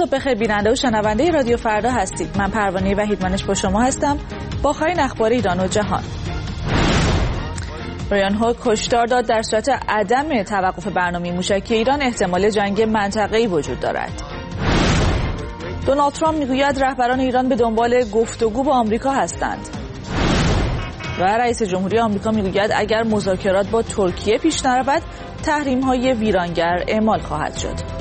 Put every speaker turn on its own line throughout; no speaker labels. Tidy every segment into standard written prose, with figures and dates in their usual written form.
صبح بخیر بیننده و شنونده رادیو فردا هستید. من پروانه وحیدمانش با شما هستم با آخرین اخبار ایران و جهان. ریان هوک هشدار داد در صورت عدم توقف برنامه موشکی ایران احتمال جنگ منطقه‌ای وجود دارد. دونالد ترامپ میگوید رهبران ایران به دنبال گفتگو با آمریکا هستند. و رئیس جمهوری آمریکا میگوید اگر مذاکرات با ترکیه پیش نرود تحریم‌های ویرانگر اعمال خواهد شد.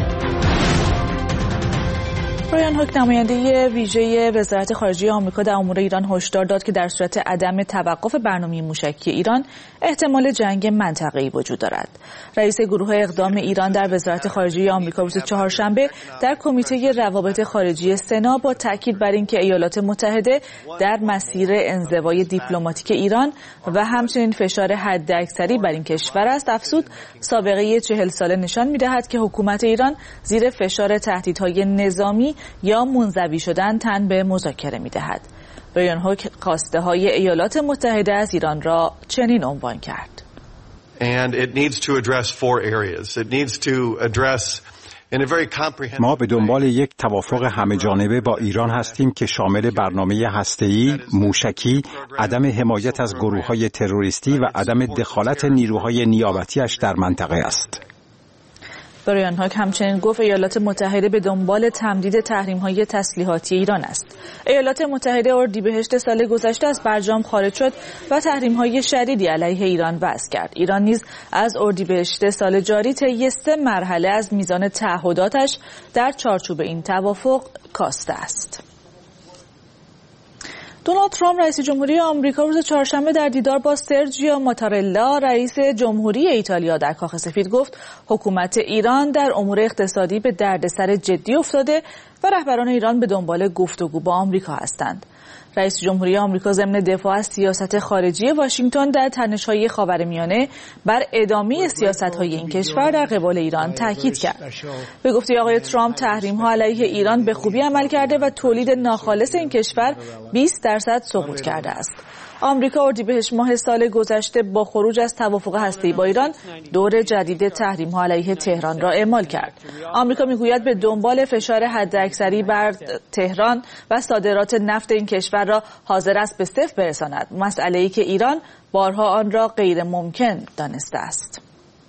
ریان هوک نماینده ویژه وزارت خارجه آمریکا در امور ایران هشدار داد که در صورت عدم توقف برنامه موشکی ایران احتمال جنگ منطقه‌ای وجود دارد. رئیس گروه اقدام ایران در وزارت خارجه آمریکا روز چهارشنبه در کمیته روابط خارجی سنا با تاکید بر اینکه ایالات متحده در مسیر انزوای دیپلماتیک ایران و همچنین فشار حداکثری بر این کشور است افزود سابقه 40 ساله نشان می‌دهد که حکومت ایران زیر فشار تهدیدهای نظامی یا منزوی شدن تن به مذاکره می‌دهد. ریان هوک خواسته های ایالات متحده از ایران را چنین عنوان کرد.
ما به دنبال یک توافق همه‌جانبه با ایران هستیم که شامل برنامه هسته‌ای، موشکی، عدم حمایت از گروه‌های تروریستی و عدم دخالت نیروهای نیابتی‌اش در منطقه است.
ریان هوک همچنین گفت ایالات متحده به دنبال تمدید تحریم‌های تسلیحاتی ایران است. ایالات متحده اردیبهشت سال گذشته از برجام خارج شد و تحریم‌های شدیدی علیه ایران وضع کرد. ایران نیز از اردیبهشت سال جاری طی 3 مرحله از میزان تعهداتش در چارچوب این توافق کاسته است. دونالد ترامپ رئیس جمهوری آمریکا روز چهارشنبه در دیدار با سرجیو ماتارلا رئیس جمهوری ایتالیا در کاخ سفید گفت حکومت ایران در امور اقتصادی به دردسر جدی افتاده و رهبران ایران به دنبال گفتگو با آمریکا هستند. رئیس جمهوری آمریکا ضمن دفاع از سیاست خارجی واشنگتن در تنش‌های خاورمیانه بر ادامه سیاست‌های این کشور در قبال ایران تاکید کرد. به گفته آقای ترامپ تحریم‌ها علیه ایران به خوبی عمل کرده و تولید ناخالص این کشور 20% سقوط کرده است. آمریکا اردیبهشت ماه سال گذشته با خروج از توافق هسته‌ای با ایران دور جدید تحریم‌ها علیه تهران را اعمال کرد. آمریکا میگوید به دنبال فشار حداکثری بر تهران و صادرات نفت این کشور را حاضر است به صفر برساند، مسئله‌ای که ایران بارها آن را غیر ممکن دانسته است.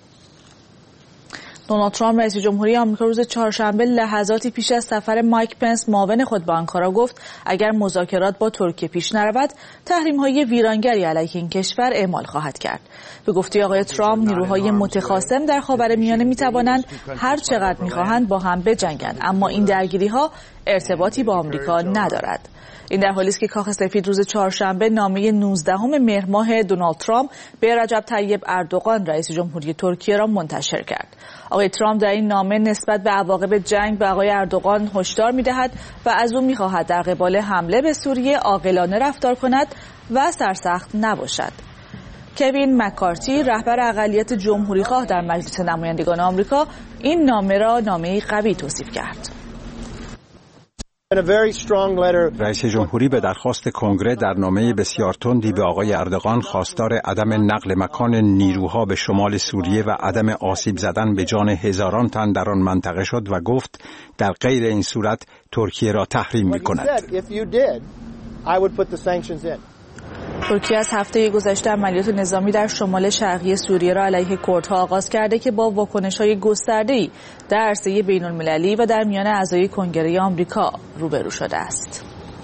دونالد ترامپ رئیس جمهوری آمریکا روز چهارشنبه لحظاتی پیش از سفر مایک پنس معاون خود به آنکارا گفت اگر مذاکرات با ترکیه پیش نرود تحریم‌های ویرانگری علیه این کشور اعمال خواهد کرد. به گفته آقای ترامپ نیروهای متخاصم در خاورمیانه می‌توانند هر چقدر می‌خواهند با هم بجنگند اما این درگیری‌ها ارتباطی با آمریکا ندارد. این در حالی است که کاخ سفید روز چهارشنبه نامه 19 مهر ماه دونالد ترامپ به رجب طیب اردوغان رئیس جمهوری ترکیه را منتشر کرد. آقای ترامپ در این نامه نسبت به عواقب جنگ به آقای اردوغان هشدار می‌دهد و از او می‌خواهد در قبال حمله به سوریه عاقلانه رفتار کند و سرسخت نباشد. کوین مکارتی رهبر اقلیت جمهوری‌خواه در مجلس نمایندگان آمریکا این نامه را نامه‌ای قوی توصیف کرد.
رئیس جمهوری به درخواست کنگره در نامه بسیار تندی به آقای اردوغان خواستار عدم نقل مکان نیروها به شمال سوریه و عدم آسیب زدن به جان هزاران تن در آن منطقه شد و گفت در غیر این صورت ترکیه را تحریم می‌کند.
ترکیه از هفته گذشته عملیات نظامی در شمال شرقی سوریه را علیه کردها آغاز کرده که با واکنش‌های گسترده‌ای در عرصه بین‌المللی و در میان اعضای کنگره آمریکا روبرو شده است.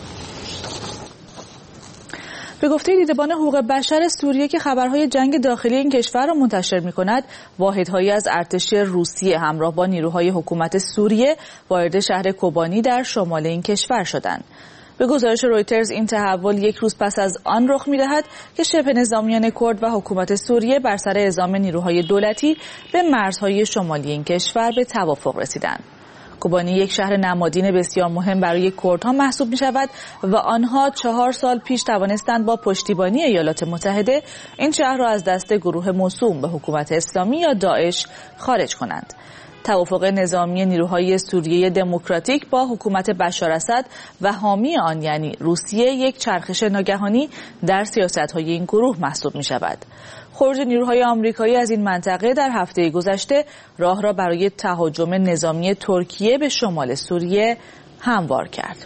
به گفته دیدبان حقوق بشر سوریه که خبرهای جنگ داخلی این کشور را منتشر می‌کند، واحدهایی از ارتش روسیه همراه با نیروهای حکومت سوریه وارد شهر کوبانی در شمال این کشور شدند. به گزارش رویترز این تحول یک روز پس از آن رخ می‌دهد که شبه نظامیان کرد و حکومت سوریه بر سر اعزام نیروهای دولتی به مرزهای شمالی این کشور به توافق رسیدند. کوبانی یک شهر نمادین بسیار مهم برای کردها محسوب می‌شود و آنها 4 سال پیش توانستند با پشتیبانی ایالات متحده این شهر را از دست گروه موسوم به حکومت اسلامی یا داعش خارج کنند. توافق نظامی نیروهای سوریه دموکراتیک با حکومت بشار اسد و حامی آن یعنی روسیه یک چرخش ناگهانی در سیاست‌های این گروه محسوب می‌شود. خروج نیروهای آمریکایی از این منطقه در هفته گذشته راه را برای تهاجم نظامی ترکیه به شمال سوریه هموار کرد.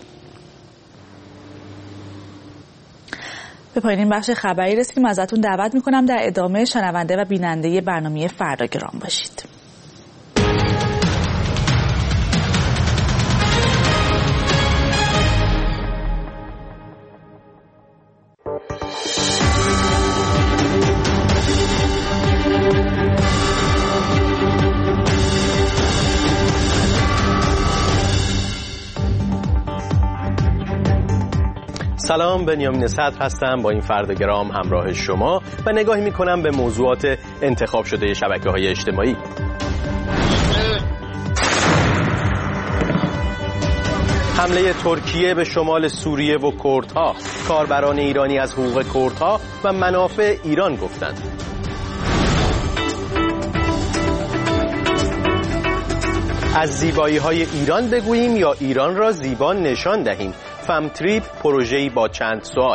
به پایان این بخش خبری رسیدیم. ازتون دعوت میکنم در ادامه شنونده و بیننده برنامه فردا گرام باشید.
سلام، بنیامین صدر هستم با این فردا گرام همراه شما و نگاهی میکنم به موضوعات انتخاب شده شبکه‌های اجتماعی. حمله ترکیه به شمال سوریه و کردها، کاربران ایرانی از حقوق کردها و منافع ایران گفتند. از زیبایی‌های ایران بگوییم یا ایران را زیبا نشان دهیم؟ فمتریپ پروژه‌ای با چند سوال.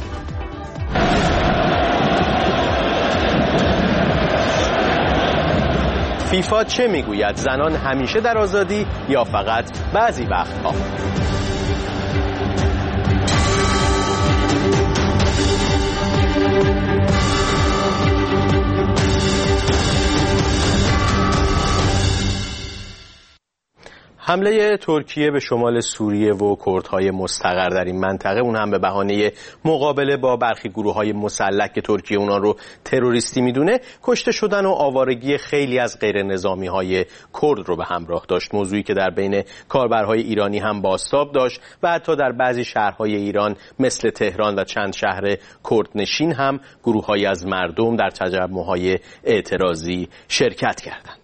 فیفا چه میگوید؟ زنان همیشه در آزادی یا فقط بعضی وقتها؟ حمله ترکیه به شمال سوریه و کردهای مستقر در این منطقه، اون هم به بهانه مقابله با برخی گروه‌های مسلح که ترکیه اونا رو تروریستی میدونه، کشته شدن و آوارگی خیلی از غیر نظامی‌های کرد رو به همراه داشت. موضوعی که در بین کاربرهای ایرانی هم بازتاب داشت و حتی در بعضی شهرهای ایران مثل تهران و چند شهر کردنشین هم گروه‌هایی از مردم در تجمع‌های اعتراضی شرکت کردند.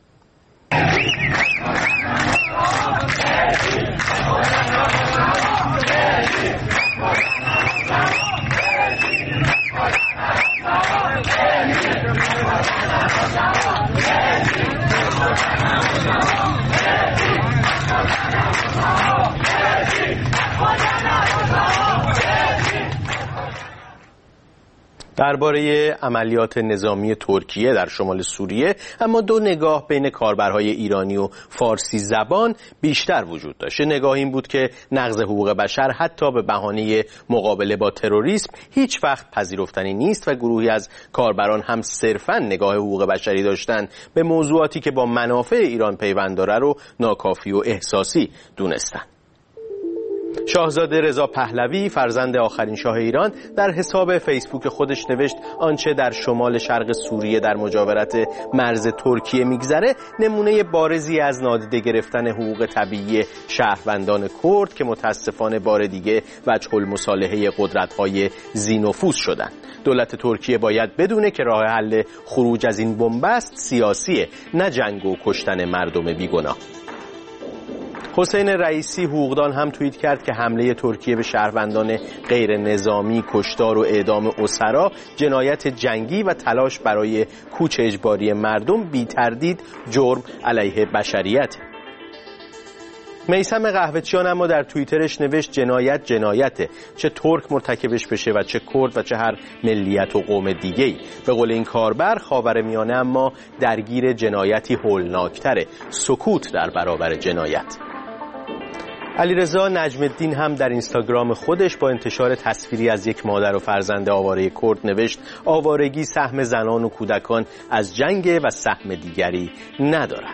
درباره عملیات نظامی ترکیه در شمال سوریه اما دو نگاه بین کاربرهای ایرانی و فارسی زبان بیشتر وجود داشت. نگاه این بود که نقض حقوق بشر حتی به بهانه مقابله با تروریسم هیچ وقت پذیرفتنی نیست و گروهی از کاربران هم صرفاً نگاه حقوق بشری داشتن به موضوعاتی که با منافع ایران پیوند داره رو ناکافی و احساسی دونستن. شاهزاده رضا پهلوی، فرزند آخرین شاه ایران، در حساب فیسبوک خودش نوشت آنچه در شمال شرق سوریه در مجاورت مرز ترکیه میگذره نمونه بارزی از نادیده گرفتن حقوق طبیعی شهروندان کرد که متاسفانه بار دیگه وجه المصالحه قدرت‌های ذی‌نفوذ شدند. دولت ترکیه باید بدونه که راه حل خروج از این بنبست سیاسیه، نه جنگ و کشتن مردم بیگناه. حسین رئیسی حقوقدان هم توییت کرد که حمله ترکیه به شهروندان غیر نظامی، کشتار و اعدام اسرا جنایت جنگی و تلاش برای کوچ اجباری مردم بی تردید جرم علیه بشریت. میثم قهوه‌چیان اما در توییترش نوشت جنایت جنایته، چه ترک مرتکبش بشه و چه کرد و چه هر ملیت و قوم دیگه‌ای. به قول این کاربر خاورمیانه اما درگیر جنایتی هولناکتره، سکوت در برابر جنایت. علیرضا نجم الدین هم در اینستاگرام خودش با انتشار تصویری از یک مادر و فرزند آواره کرد نوشت آوارگی سهم زنان و کودکان از جنگ و سهم دیگری ندارد.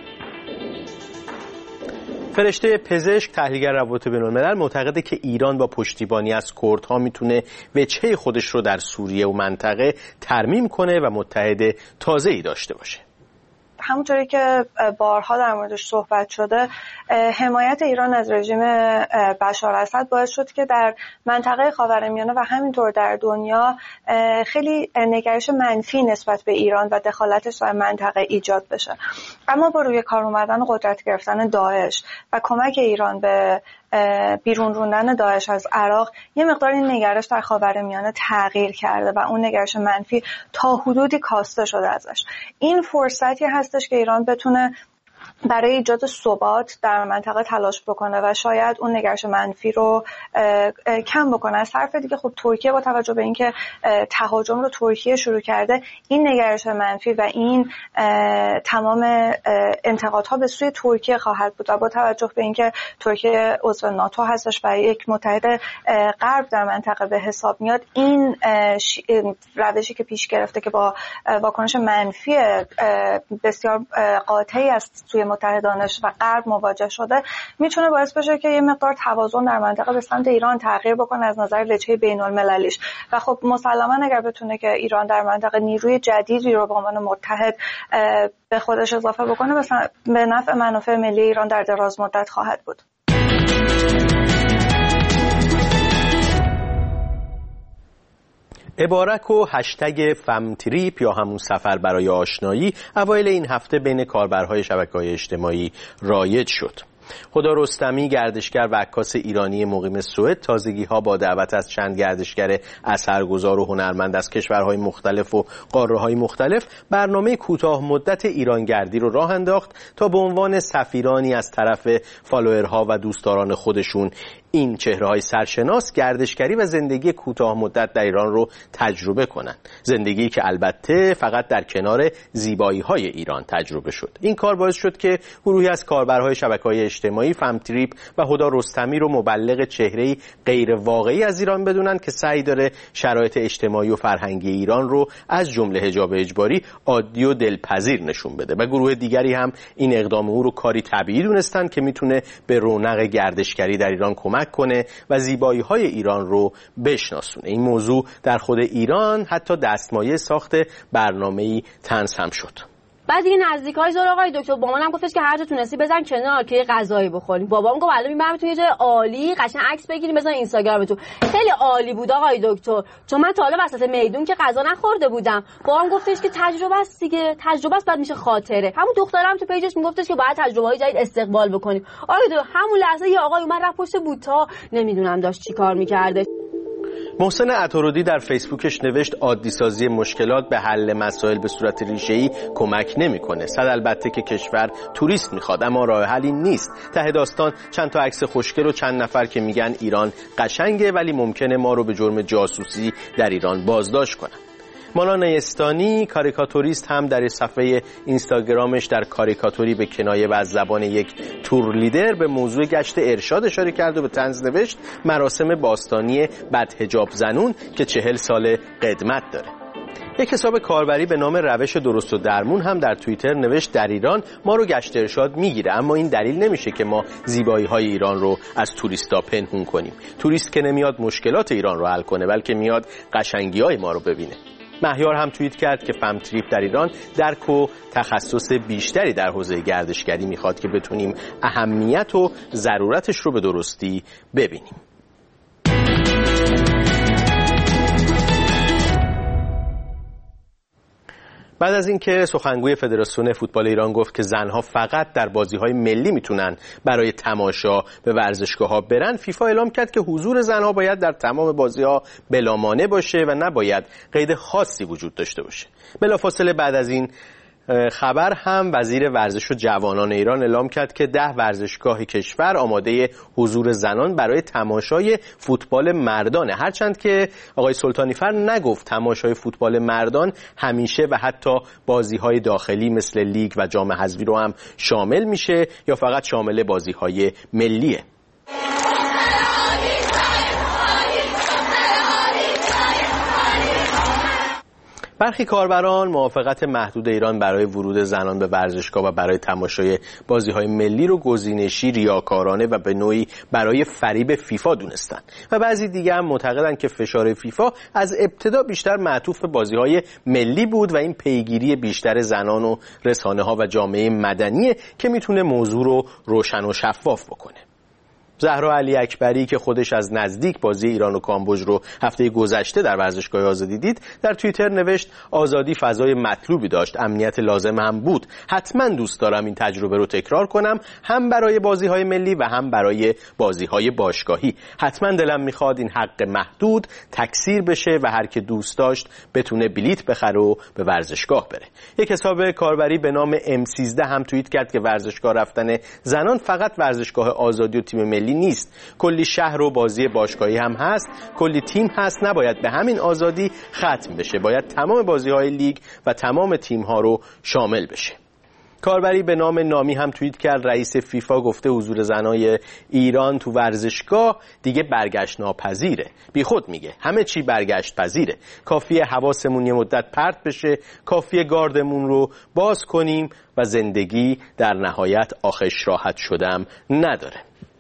فرشته پزشک، تحلیلگر روابط بین‌الملل، معتقده که ایران با پشتیبانی از کردها میتونه وجهه خودش رو در سوریه و منطقه ترمیم کنه و متحد تازه‌ای داشته باشه.
همونطوری که بارها در موردش صحبت شده، حمایت ایران از رژیم بشار اسد باعث شد که در منطقه خاورمیانه و همینطور در دنیا خیلی نگرش منفی نسبت به ایران و دخالتش در منطقه ایجاد بشه. اما با روی کار اومدن و قدرت گرفتن داعش و کمک ایران به بیرون روندن داعش از عراق، یه مقدار این نگرش در خاورمیانه تغییر کرده و اون نگرش منفی تا حدودی کاسته شده ازش. این فرصتی هستش که ایران بتونه برای ایجاد ثبات در منطقه تلاش بکنه و شاید اون نگرش منفی رو کم بکنه. از طرف دیگه خب ترکیه با توجه به اینکه تهاجم رو ترکیه شروع کرده، این نگرش منفی و این تمام انتقادها به سوی ترکیه خواهد بود و با توجه به اینکه ترکیه عضو ناتو هستش و یک متحد غرب در منطقه به حساب میاد، این روشی که پیش گرفته که با واکنش منفی بسیار قاطعی از سوی متحدانش و غرب مواجه شده، میتونه باعث بشه که یه مقدار توازن در منطقه به سمت ایران تغییر بکنه از نظر وجهه بین المللیش و خب مسلما اگر بتونه که ایران در منطقه نیروی جدیدی رو به عنوان متحد به خودش اضافه بکنه، به نفع منافع ملی ایران در دراز مدت خواهد بود.
عبارک و هشتگ فمتریپ یا همون سفر برای آشنایی اوایل این هفته بین کاربرهای شبکه‌های اجتماعی رایج شد. هدی رستمی، گردشگر و عکاس ایرانی مقیم سوئد، تازگی‌ها با دعوت از چند گردشگر اثرگذار و هنرمند از کشورهای مختلف و قاره‌های مختلف برنامه کوتاه مدت ایرانگردی رو راه انداخت تا به عنوان سفیرانی از طرف فالوورها و دوستداران خودشون این چهره‌های سرشناس گردشگری و زندگی کوتاه مدت در ایران رو تجربه کنند. زندگی که البته فقط در کنار زیبایی‌های ایران تجربه شد. این کار باعث شد که گروهی از کاربرهای شبکه‌های اجتماعی فمتریپ و هدی رستمی رو مبلغ چهره‌ای غیر واقعی از ایران بدونن که سعی داره شرایط اجتماعی و فرهنگی ایران رو از جمله حجاب اجباری عادی و دلپذیر نشون بده و گروه دیگری هم این اقدام او رو کاری طبیعی دونستن که میتونه به رونق گردشگری در ایران کمک کنه و زیبایی‌های ایران رو بشناسونه. این موضوع در خود ایران حتی دستمایه ساخت برنامه‌ای طنز هم شد.
بعد دیگه نزدیکای زور آقای دکتر مامانم گفتش که هر جا تونستی بزن کنار که یه غذایی بخوریم. بابام گفت الان میبرم تو یه جای عالی قشنگ عکس بگیریم بزن اینستاگرامتون. خیلی عالی بود آقای دکتر، چون من تا حالا وسط میدون که غذا نخورده بودم. بابام گفتش که تجربه است دیگه، تجربه است بعد میشه خاطره. همون دخترم تو پیجش میگفتش که باید تجربه‌های جدید استقبال بکنیم. آقای دکتر همون لحظه یه آقای اومد رفت پشت بوتا، نمیدونم داشت چیکار می‌کرده.
محسن عطارودی در فیسبوکش نوشت عادی سازی مشکلات به حل مسائل به صورت ریشه‌ای کمک نمی‌کنه. صد البته که کشور توریست می‌خواد اما راه حلی نیست. ته داستان چند تا عکس خوشگل و چند نفر که میگن ایران قشنگه ولی ممکنه ما رو به جرم جاسوسی در ایران بازداشت کنن. مانا نیستانی کاریکاتوریست هم در صفحه اینستاگرامش در کاریکاتوری به کنایه و از زبان یک تور لیدر به موضوع گشت ارشاد اشاره کرد و به طنز نوشت مراسم باستانی بدحجاب زنون که 40 سال قدمت داره. یک حساب کاربری به نام روش درست و درمون هم در توییتر نوشت در ایران ما رو گشت ارشاد میگیره اما این دلیل نمیشه که ما زیبایی‌های ایران رو از توریستا پنهون کنیم. توریست که نمیاد مشکلات ایران رو حل کنه بلکه میاد قشنگی‌های ما رو ببینه. مهیار هم توییت کرد که فمتریپ در ایران درک و تخصص بیشتری در حوزه گردشگری میخواد که بتونیم اهمیت و ضرورتش رو به درستی ببینیم. بعد از اینکه سخنگوی فدراسیون فوتبال ایران گفت که زنها فقط در بازی‌های ملی میتونن برای تماشا به ورزشگاه‌ها برن، فیفا اعلام کرد که حضور زنها باید در تمام بازی‌ها بلامانع باشه و نباید قید خاصی وجود داشته باشه. بلافاصله بعد از این خبر هم وزیر ورزش و جوانان ایران اعلام کرد که 10 ورزشگاه کشور آماده حضور زنان برای تماشای فوتبال مردانه، هرچند که آقای سلطانیفر نگفت تماشای فوتبال مردان همیشه و حتی بازی‌های داخلی مثل لیگ و جام حذفی رو هم شامل میشه یا فقط شامل بازی‌های ملیه. برخی کاربران موافقت محدود ایران برای ورود زنان به ورزشگاه و برای تماشای بازی‌های ملی رو گزینشی، ریاکارانه و به نوعی برای فریب فیفا دونستن و بعضی دیگه هم معتقدن که فشار فیفا از ابتدا بیشتر معطوف به بازی‌های ملی بود و این پیگیری بیشتر زنان و رسانه‌ها و جامعه مدنیه که میتونه موضوع رو روشن و شفاف بکنه. زهرا علی اکبری که خودش از نزدیک بازی ایران و کامبوج رو هفته گذشته در ورزشگاه آزادی دید، در توییتر نوشت آزادی فضای مطلوبی داشت، امنیت لازم هم بود. حتما دوست دارم این تجربه رو تکرار کنم، هم برای بازی‌های ملی و هم برای بازی‌های باشگاهی. حتما دلم میخواد این حق محدود تکثیر بشه و هر که دوست داشت بتونه بلیت بخره و به ورزشگاه بره. یک حساب کاربری به نام M13 هم توییت کرد که ورزشگاه رفتن زنان فقط ورزشگاه آزادی و تیم ملی نیست، کلی شهر و بازی باشگاهی هم هست، کلی تیم هست، نباید به همین آزادی ختم بشه، باید تمام بازی‌های لیگ و تمام تیم‌ها رو شامل بشه. کاربری به نام نامی هم توییت کرد رئیس فیفا گفته حضور زنای ایران تو ورزشگاه دیگه برگشت ناپذیره. بی خود میگه همه چی برگشت پذیره، کافیه حواسمون یه مدت پرت بشه، کافیه گاردمون رو باز کنیم و زندگی در نهایت آخش راحت شدم نداره.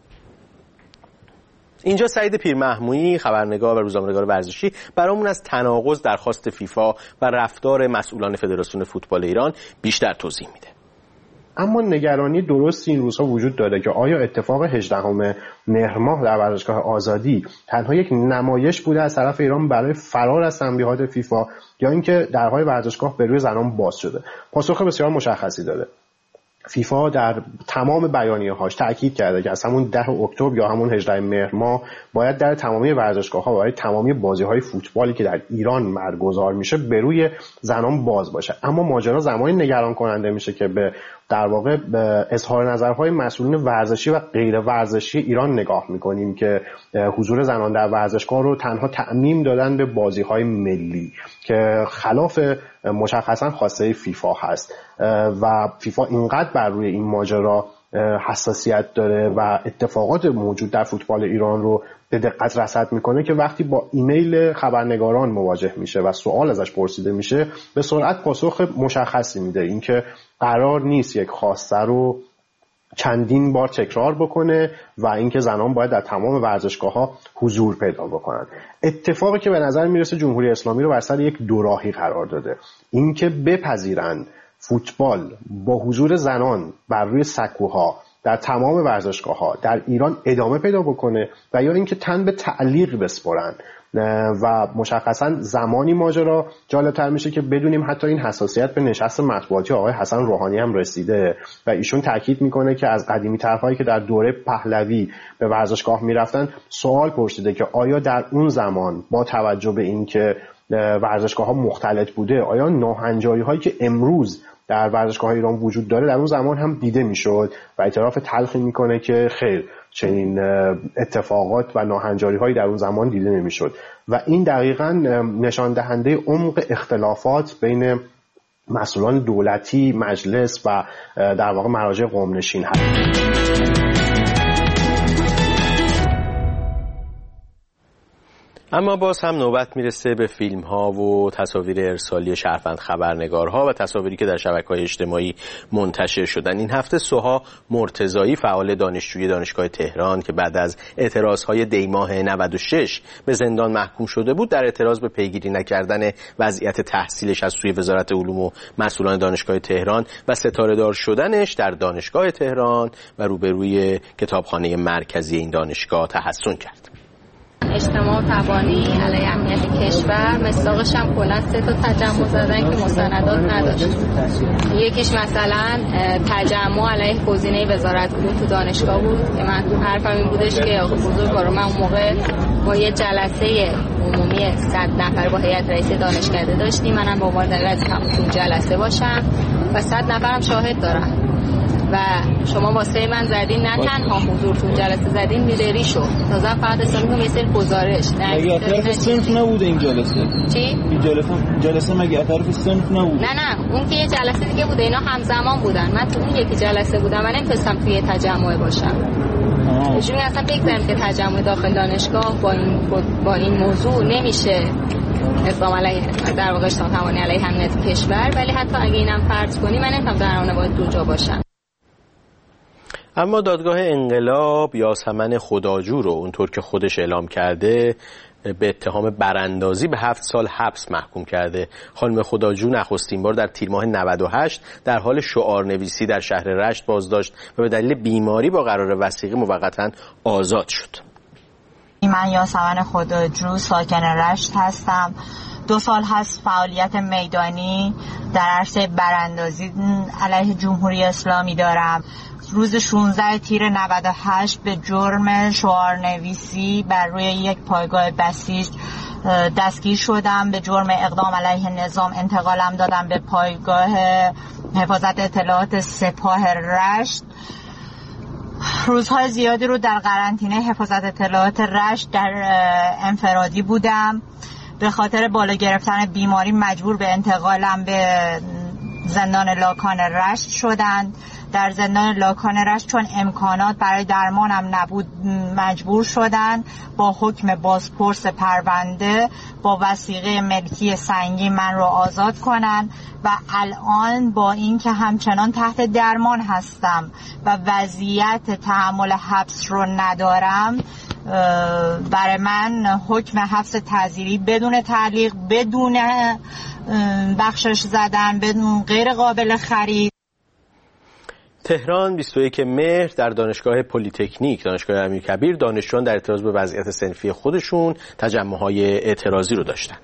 اینجا سعید پیرمحمودی خبرنگار و روزنامه‌نگار ورزشی برامون از تناقض درخواست فیفا و رفتار مسئولان فدراسیون فوتبال ایران بیشتر توضیح میده.
اما نگرانی درستی این روزها وجود داره که آیا اتفاق 18 مهر ماه در ورزشگاه آزادی تنها یک نمایش بوده از طرف ایران برای فرار از تنبیهات فیفا یا اینکه درهای ورزشگاه به روی زنان باز شده؟ پاسخ بسیار مشخصی داره. فیفا در تمام بیانیه‌هاش تاکید کرده که از همون 10 اکتبر یا همون 18 مهر ماه باید در تمامی ورزشگاه‌ها و تمامی بازی‌های فوتبالی که در ایران برگزار میشه به روی زنان باز باشه. اما ماجرا زمانی نگران کننده میشه که به در واقع به اظهار نظرهای مسئولین ورزشی و غیر ورزشی ایران نگاه میکنیم که حضور زنان در ورزشگاه رو تنها تعمیم دادن به بازی‌های ملی که خلاف مشخصا خواسته فیفا هست و فیفا اینقدر بر روی این ماجرا حساسیت داره و اتفاقات موجود در فوتبال ایران رو به دقت رصد میکنه که وقتی با ایمیل خبرنگاران مواجه میشه و سوال ازش پرسیده میشه به سرعت پاسخ مشخصی میده، اینکه قرار نیست یک خواسته رو چندین بار تکرار بکنه و اینکه زنان باید در تمام ورزشگاه‌ها حضور پیدا بکنن. اتفاقی که به نظر میرسه جمهوری اسلامی رو بر سر یک دوراهی قرار داده، اینکه بپذیرن فوتبال با حضور زنان بر روی سکوها در تمام ورزشگاه‌ها در ایران ادامه پیدا بکنه و یا اینکه تن به تعلیق بسپرن و مشخصا زمانی ماجرا جالبتر میشه که بدونیم حتی این حساسیت به نشست مطبوعاتی آقای حسن روحانی هم رسیده و ایشون تاکید میکنه که از قدیمی ترهایی که در دوره پهلوی به ورزشگاه میرفتن سوال پرسیده که آیا در اون زمان با توجه به اینکه ورزشگاه‌ها مختلط بوده آیا ناهنجاری هایی که امروز در ورزشگاه ایران وجود داره در اون زمان هم دیده میشد و اعتراف تلخی میکنه که خیر چنین اتفاقات و ناهنجاری هایی در اون زمان دیده نمیشد و این دقیقاً نشان دهنده عمق اختلافات بین مسئولان دولتی، مجلس و در واقع مراجع قوم نشین هست.
اما باز هم نوبت میرسه به فیلم ها و تصاویر ارسالی شهروند خبرنگارها و تصاویری که در شبکه‌های اجتماعی منتشر شدن. این هفته سوها مرتضایی فعال دانشجوی دانشگاه تهران که بعد از اعتراضهای دیماه 96 به زندان محکوم شده بود در اعتراض به پیگیری نکردن وضعیت تحصیلش از سوی وزارت علوم و مسئولان دانشگاه تهران و ستاره‌دار شدنش در دانشگاه تهران و روبروی کتابخانه مرکزی این دانشگاه تحسن کرد.
اجتماع تبانی علیه امنیت کشور مصداقش هم کلا 3 تا تجمع زدن که مستندات نداشت. یکیش مثلا تجمع علیه گزینه وزارت علوم تو دانشگاه بود که من تو حرفم این بودش که آقا بزرگوار من اون موقع با یه جلسه عمومی 100 نفر با هیئت رئیس دانشکده داشتیم، منم با عنوان دلیل تو جلسه باشم و 100 نفرم شاهد دارم و شما واسه من زدین نه تنها حضور تو جلسه زدین میدری شو تازه فقط اسم کنم یه سری گزارش
مگه طرف صنف نبوده این جلسه؟
چی؟
این جلسه مگه طرف صنف نبوده؟
نه اون که یه جلسه دیگه بوده، اینا همزمان بودن، من تو اون یکی جلسه بودم، من نمیتونستم توی تجمع باشم. چون اصلا بگذاریم که تجمع داخل دانشگاه با این موضوع نمیشه اقدام علیه در واقع اجتماع تبانی علیه امنیت کشور، ولی حتی اگه اینم فرض کنی من نمیتونم در آن باید دو جا باشم.
اما دادگاه انقلاب یاسمن خداجو رو اونطور که خودش اعلام کرده به اتهام براندازی به 7 سال حبس محکوم کرده. خانم خداجو نخستین بار در تیر ماه 98 در حال شعارنویسی در شهر رشت بازداشت و به دلیل بیماری با قرار وثیقی موقتا آزاد شد.
من یاسمن خداجو ساکن رشت هستم. 2 سال هست فعالیت میدانی در عرصه براندازی علیه جمهوری اسلامی دارم. روز 16 تیر 98 به جرم شعارنویسی بر روی یک پایگاه بسیج دستگیر شدم. به جرم اقدام علیه نظام انتقالم دادم به پایگاه حفاظت اطلاعات سپاه رشت. روزهای زیادی رو در قرنطینه حفاظت اطلاعات رشت در انفرادی بودم. به خاطر بالا گرفتن بیماری مجبور به انتقالم به زندان لاکان رشت شدند. در زندان لاکان رشت چون امکانات برای درمانم نبود مجبور شدن با حکم بازپرس پرونده با وثیقه ملکی سنگین من رو آزاد کنن و الان با این که همچنان تحت درمان هستم و وضعیت تحمل حبس رو ندارم برای من حکم حبس تعزیری بدون تعلیق، بدون بخشش زدن، بدون غیر قابل خرید.
تهران 21 مهر در دانشگاه پلی‌تکنیک دانشگاه امیرکبیر دانشجویان در اعتراض به وضعیت صنفی خودشون تجمع‌های اعتراضی رو داشتن.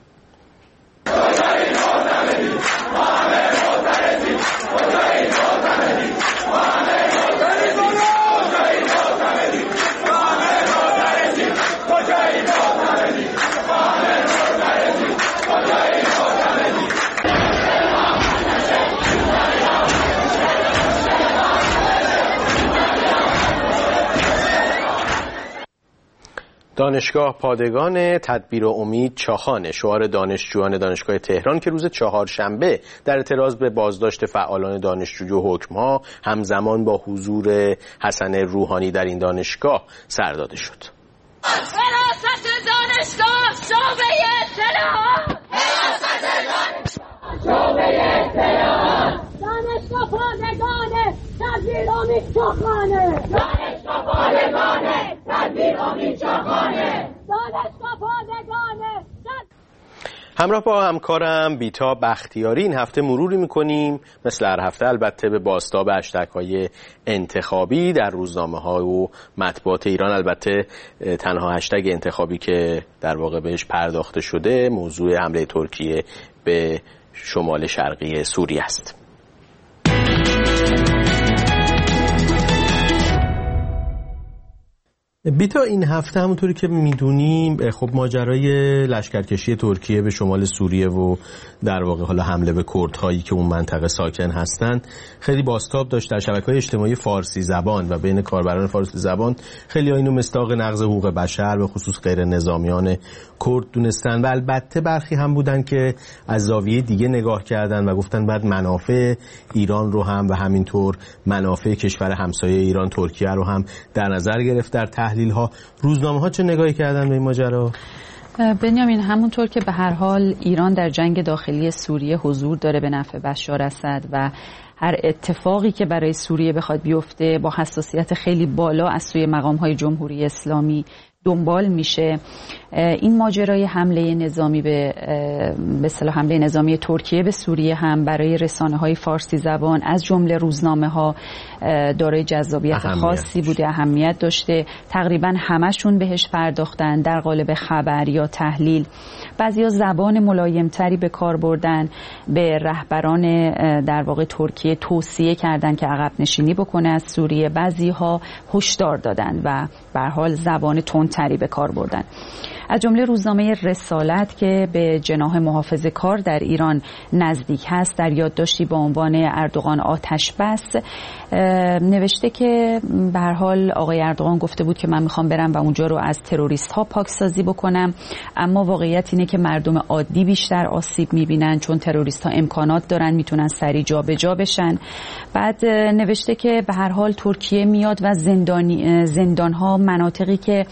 دانشگاه پادگان تدبیر و امید چاخانه شعار دانشجویان دانشگاه تهران که روز چهارشنبه در اعتراض به بازداشت فعالان دانشجویی و حکم‌ها همزمان با حضور حسن روحانی در این دانشگاه سر داده شد.
حراست دانشگاه شعبه اطلاعات، حراست دانشگاه شعبه اطلاعات، دانشگاه پادگان تدبیر امید چاخانه، دانشگاه پادگان تدبیر امید چاخانه، دانشگاه پادگان.
همراه با همکارم بیتا بختیاری این هفته مروری میکنیم مثل هر هفته البته به بازتاب هشتگ‌های انتخابی در روزنامه‌ها و مطبوعات ایران. البته تنها هشتگ انتخابی که در واقع بهش پرداخته شده موضوع حمله ترکیه به شمال شرقی سوریه است. بیتا این هفته همونطوری که میدونیم خب ماجرای لشکرکشی ترکیه به شمال سوریه و در واقع حالا حمله به کردهایی که اون منطقه ساکن هستن خیلی بازتاب داشت در شبکه‌های اجتماعی فارسی زبان و بین کاربران فارسی زبان. خیلی اینو مصداق نقض حقوق بشر به خصوص غیر نظامیان کرد دونستن و البته برخی هم بودن که از زاویه دیگه نگاه کردن و گفتن بعد منافع ایران رو هم و همینطور منافع کشور همسایه ایران ترکیه رو هم در نظر گرفت در تحلیل ها. روزنامه ها چه نگاهی کردن به این ماجرا؟
بنیامین، همونطور که به هر حال ایران در جنگ داخلی سوریه حضور داره به نفع بشار اسد و هر اتفاقی که برای سوریه بخواد بیفته با حساسیت خیلی بالا از سوی مقام‌های جمهوری اسلامی دنبال میشه. این ماجرای حمله نظامی به اصطلاح حمله نظامی ترکیه به سوریه هم برای رسانه‌های فارسی زبان از جمله روزنامه‌ها دارای جذابیت خاصی بوده، اهمیت داشته. تقریبا همشون بهش پرداختن در قالب خبر یا تحلیل. بعضیا زبان ملایمتری به کار بردن، به رهبران در واقع ترکیه توصیه کردن که عقب نشینی بکنه از سوریه. بعضی‌ها هشدار دادن و به هر حال زبان تندتری به کار بردن. از جمله روزنامه رسالت که به جناح محافظه‌کار در ایران نزدیک هست در یادداشتی با عنوان اردوغان آتش بس نوشته که به هر حال آقای اردوغان گفته بود که من میخوام برم و اونجا رو از تروریست ها پاکسازی بکنم، اما واقعیت اینه که مردم عادی بیشتر آسیب میبینن چون تروریست ها امکانات دارن میتونن سریع جابجا بشن. بعد نوشته که به هر حال ترکیه میاد و زندان ها مناطقی که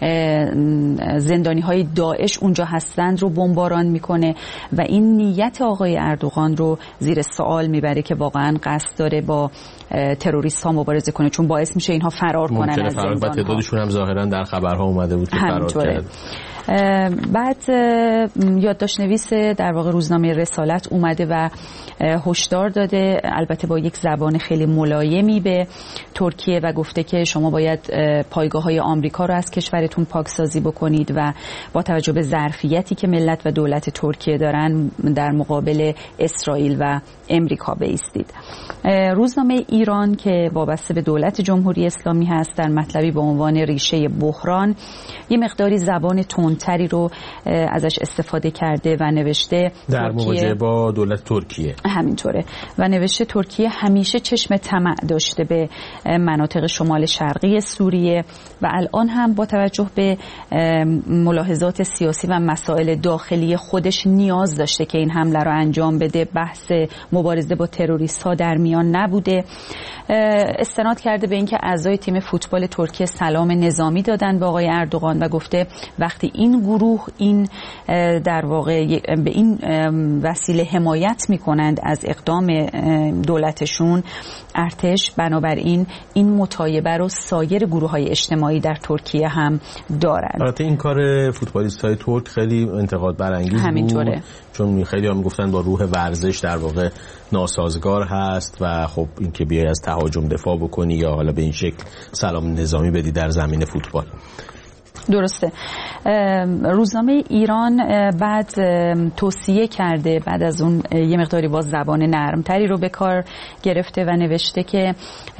زندانی‌های داعش اونجا هستند رو بمباران میکنه و این نیت آقای اردوغان رو زیر سوال میبره که واقعا قصد داره با تروریست ها مبارزه کنه، چون باعث میشه اینها فرار کنن از زندان ها.
و تعدادشون هم ظاهرا در خبرها اومده بود که فرار کرد.
بعد یادداشت نویس در واقع روزنامه رسالت اومده و هشدار داده، البته با یک زبان خیلی ملایمی به ترکیه و گفته که شما باید پایگاه‌های آمریکا رو از کشورتون پاکسازی بکنید و با توجه به ظرفیتی که ملت و دولت ترکیه دارن در مقابل اسرائیل و امریکا بایستید. روزنامه ایران که وابسته به دولت جمهوری اسلامی هست در مطلبی با عنوان ریشه بحران یه مقداری زبان تندتری رو ازش استفاده کرده و نوشته
در مواجهه با دولت ترکیه
همینطوره و نوشته ترکیه همیشه چشم طمع داشته به مناطق شمال شرقی سوریه و الان هم با توجه به ملاحظات سیاسی و مسائل داخلی خودش نیاز داشته که این حمله رو انجام بده. بحث مبارزه با تروریست ها در میان نبوده. استناد کرده به اینکه اعضای تیم فوتبال ترکیه سلام نظامی دادن به آقای اردوغان و گفته وقتی این گروه این در واقع به این وسیله حمایت میکنند از اقدام دولتشون ارتش، بنابراین این مطالبه رو سایر گروه‌های اجتماعی در ترکیه هم دارند.
البته این کار فوتبالیست‌های ترک خیلی انتقاد برانگیز
همینطوره،
چون خیلی هم میگفتن با روح ورزش در واقع ناسازگار هست و خب این که بیای از تهاجم دفاع بکنی یا حالا به این شکل سلام نظامی بدی در زمین فوتبال.
درسته. روزنامه ایران بعد توصیه کرده، بعد از اون یه مقداری باز زبان نرمتری رو به کار گرفته و نوشته که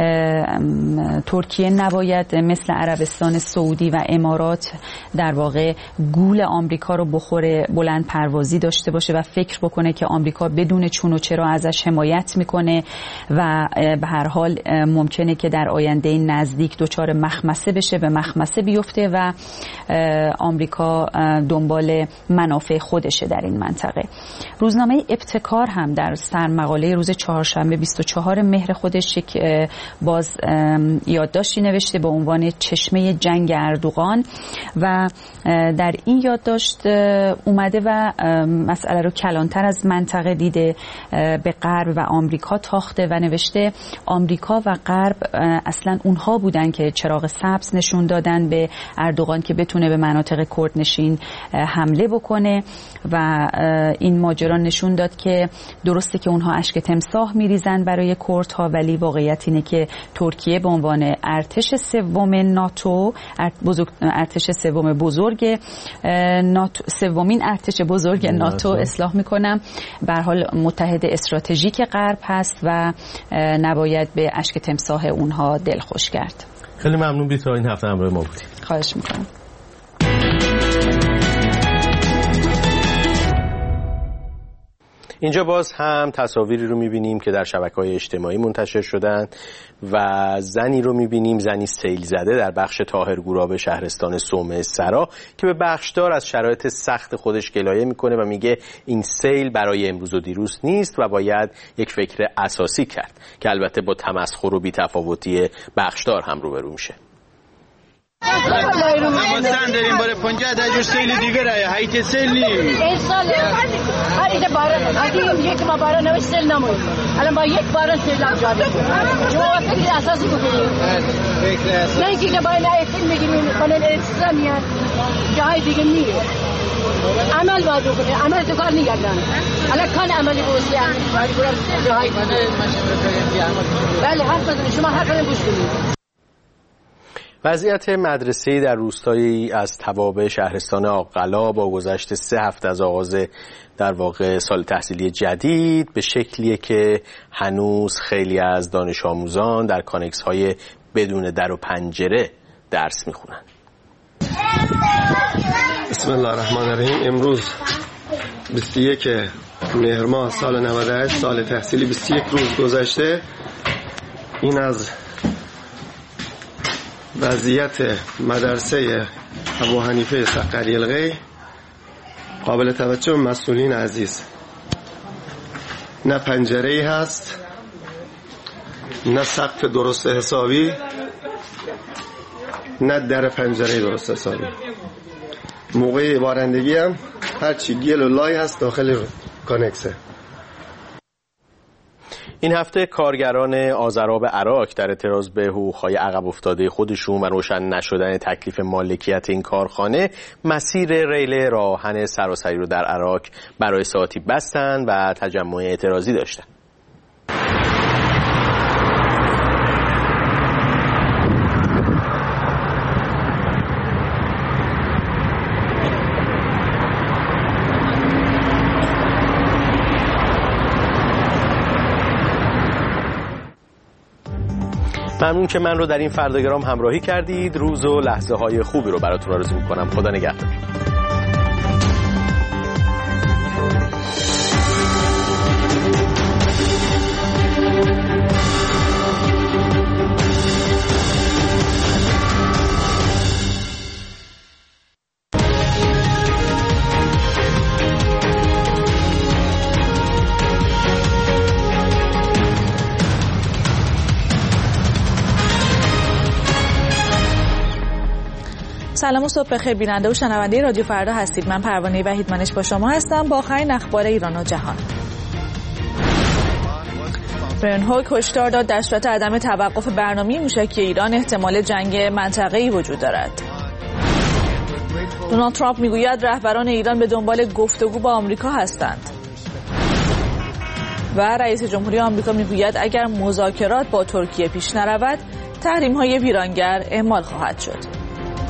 ترکیه نباید مثل عربستان سعودی و امارات در واقع گول آمریکا رو بخوره، بلند پروازی داشته باشه و فکر بکنه که آمریکا بدون چون و چرا ازش حمایت میکنه و به هر حال ممکنه که در آینده نزدیک دچار مخمسه بشه، به مخمسه بیفته و آمریکا دنبال منافع خودشه در این منطقه. روزنامه ابتکار هم در سرمقاله روز چهارشنبه 24 مهر خودش یک باز یادداشتی نوشته با عنوان چشمه جنگ اردوغان و در این یادداشت اومده و مسئله رو کلانتر از منطقه دیده، به غرب و آمریکا تاخته و نوشته آمریکا و غرب اصلا اونها بودن که چراغ سبز نشون دادن به اردوغان که بتونه به مناطق کردنشین حمله بکنه و این ماجرا نشون داد که درسته که اونها اشک تمساح میریزن برای کردها، ولی واقعیت اینه که ترکیه به عنوان ارتش سوم ناتو، ارتش سوم بزرگ ناتو، سومین ارتش بزرگ ناتو اصلاح میکنم، به هر حال متحد استراتژیک غرب هست و نباید به اشک تمساح اونها دلخوش کرد.
خیلی ممنون بیتا این هفته همراه ما بودید.
خواهش میکنم.
اینجا باز هم تصاویری رو میبینیم که در شبکه‌های اجتماعی منتشر شدن و زنی رو میبینیم، زنی سیل زده در بخش طاهرگوراب شهرستان صومعه سرا که به بخشدار از شرایط سخت خودش گلایه میکنه و میگه این سیل برای امروز و دیروز نیست و باید یک فکر اساسی کرد که البته با تمسخر و بی‌تفاوتی بخشدار هم روبرو میشه.
ما داریم برای 50 تا جور سیل دیگه راه هایت سیل نیم این سال هر باران هدیم یک ما باران نوش سیل نمون الان با یک باران سیل جاری شما فکر اساسی بکنید نه اینکه باید نه فیلم بگیریم کانال اسلامیه جای دیگه نیست عمل باید بکنید عمل تو کار نگردن الان کان عملی بوسیه جای بله حرف بزنید شما حرف گوش کنید.
وضعیت مدرسه‌ای در روستایی از توابع شهرستان آق‌قلا با گذشت 3 هفته از آغاز در واقع سال تحصیلی جدید به شکلیه که هنوز خیلی از دانش آموزان در کانکس‌های بدون در و پنجره درس میخونن.
بسم الله الرحمن الرحیم. امروز 21 مهر ماه سال 98 سال تحصیلی 21 روز گذشته. این از وضعیت مدرسه ابو حنیفه صقری القی. قابل توجه مسئولین عزیز، نه پنجره‌ای هست، نه سقف درست حسابی، نه در پنجره درست حسابی. موقع بارندگی هم هرچی گل و لای هست داخل کانکسه.
این هفته کارگران آذراب عراق در اعتراض به حقوق‌های عقب افتاده خودشون و روشن نشدن تکلیف مالکیت این کارخانه مسیر ریل راهن سراسری رو در عراق برای ساعتی بستن و تجمع اعتراضی داشتن. ممنون که من رو در این فرداگرام همراهی کردید. روز و لحظه های خوبی رو براتون آرزو میکنم. خدا نگهدار.
سلام و صبح بخیر بیننده و شنونده رادیو فردا هستید. من پروانه وحیدمنش با شما هستم با آخرین اخبار ایران و جهان. برایان هوک هشدار داد در صورت عدم توقف برنامه موشکی ایران احتمال جنگ منطقه‌ای وجود دارد. دونالد ترامپ میگوید رهبران ایران به دنبال گفتگو با آمریکا هستند. و رئیس جمهوری آمریکا میگوید اگر مذاکرات با ترکیه پیش نرود تحریم‌های ویرانگر اعمال خواهد شد.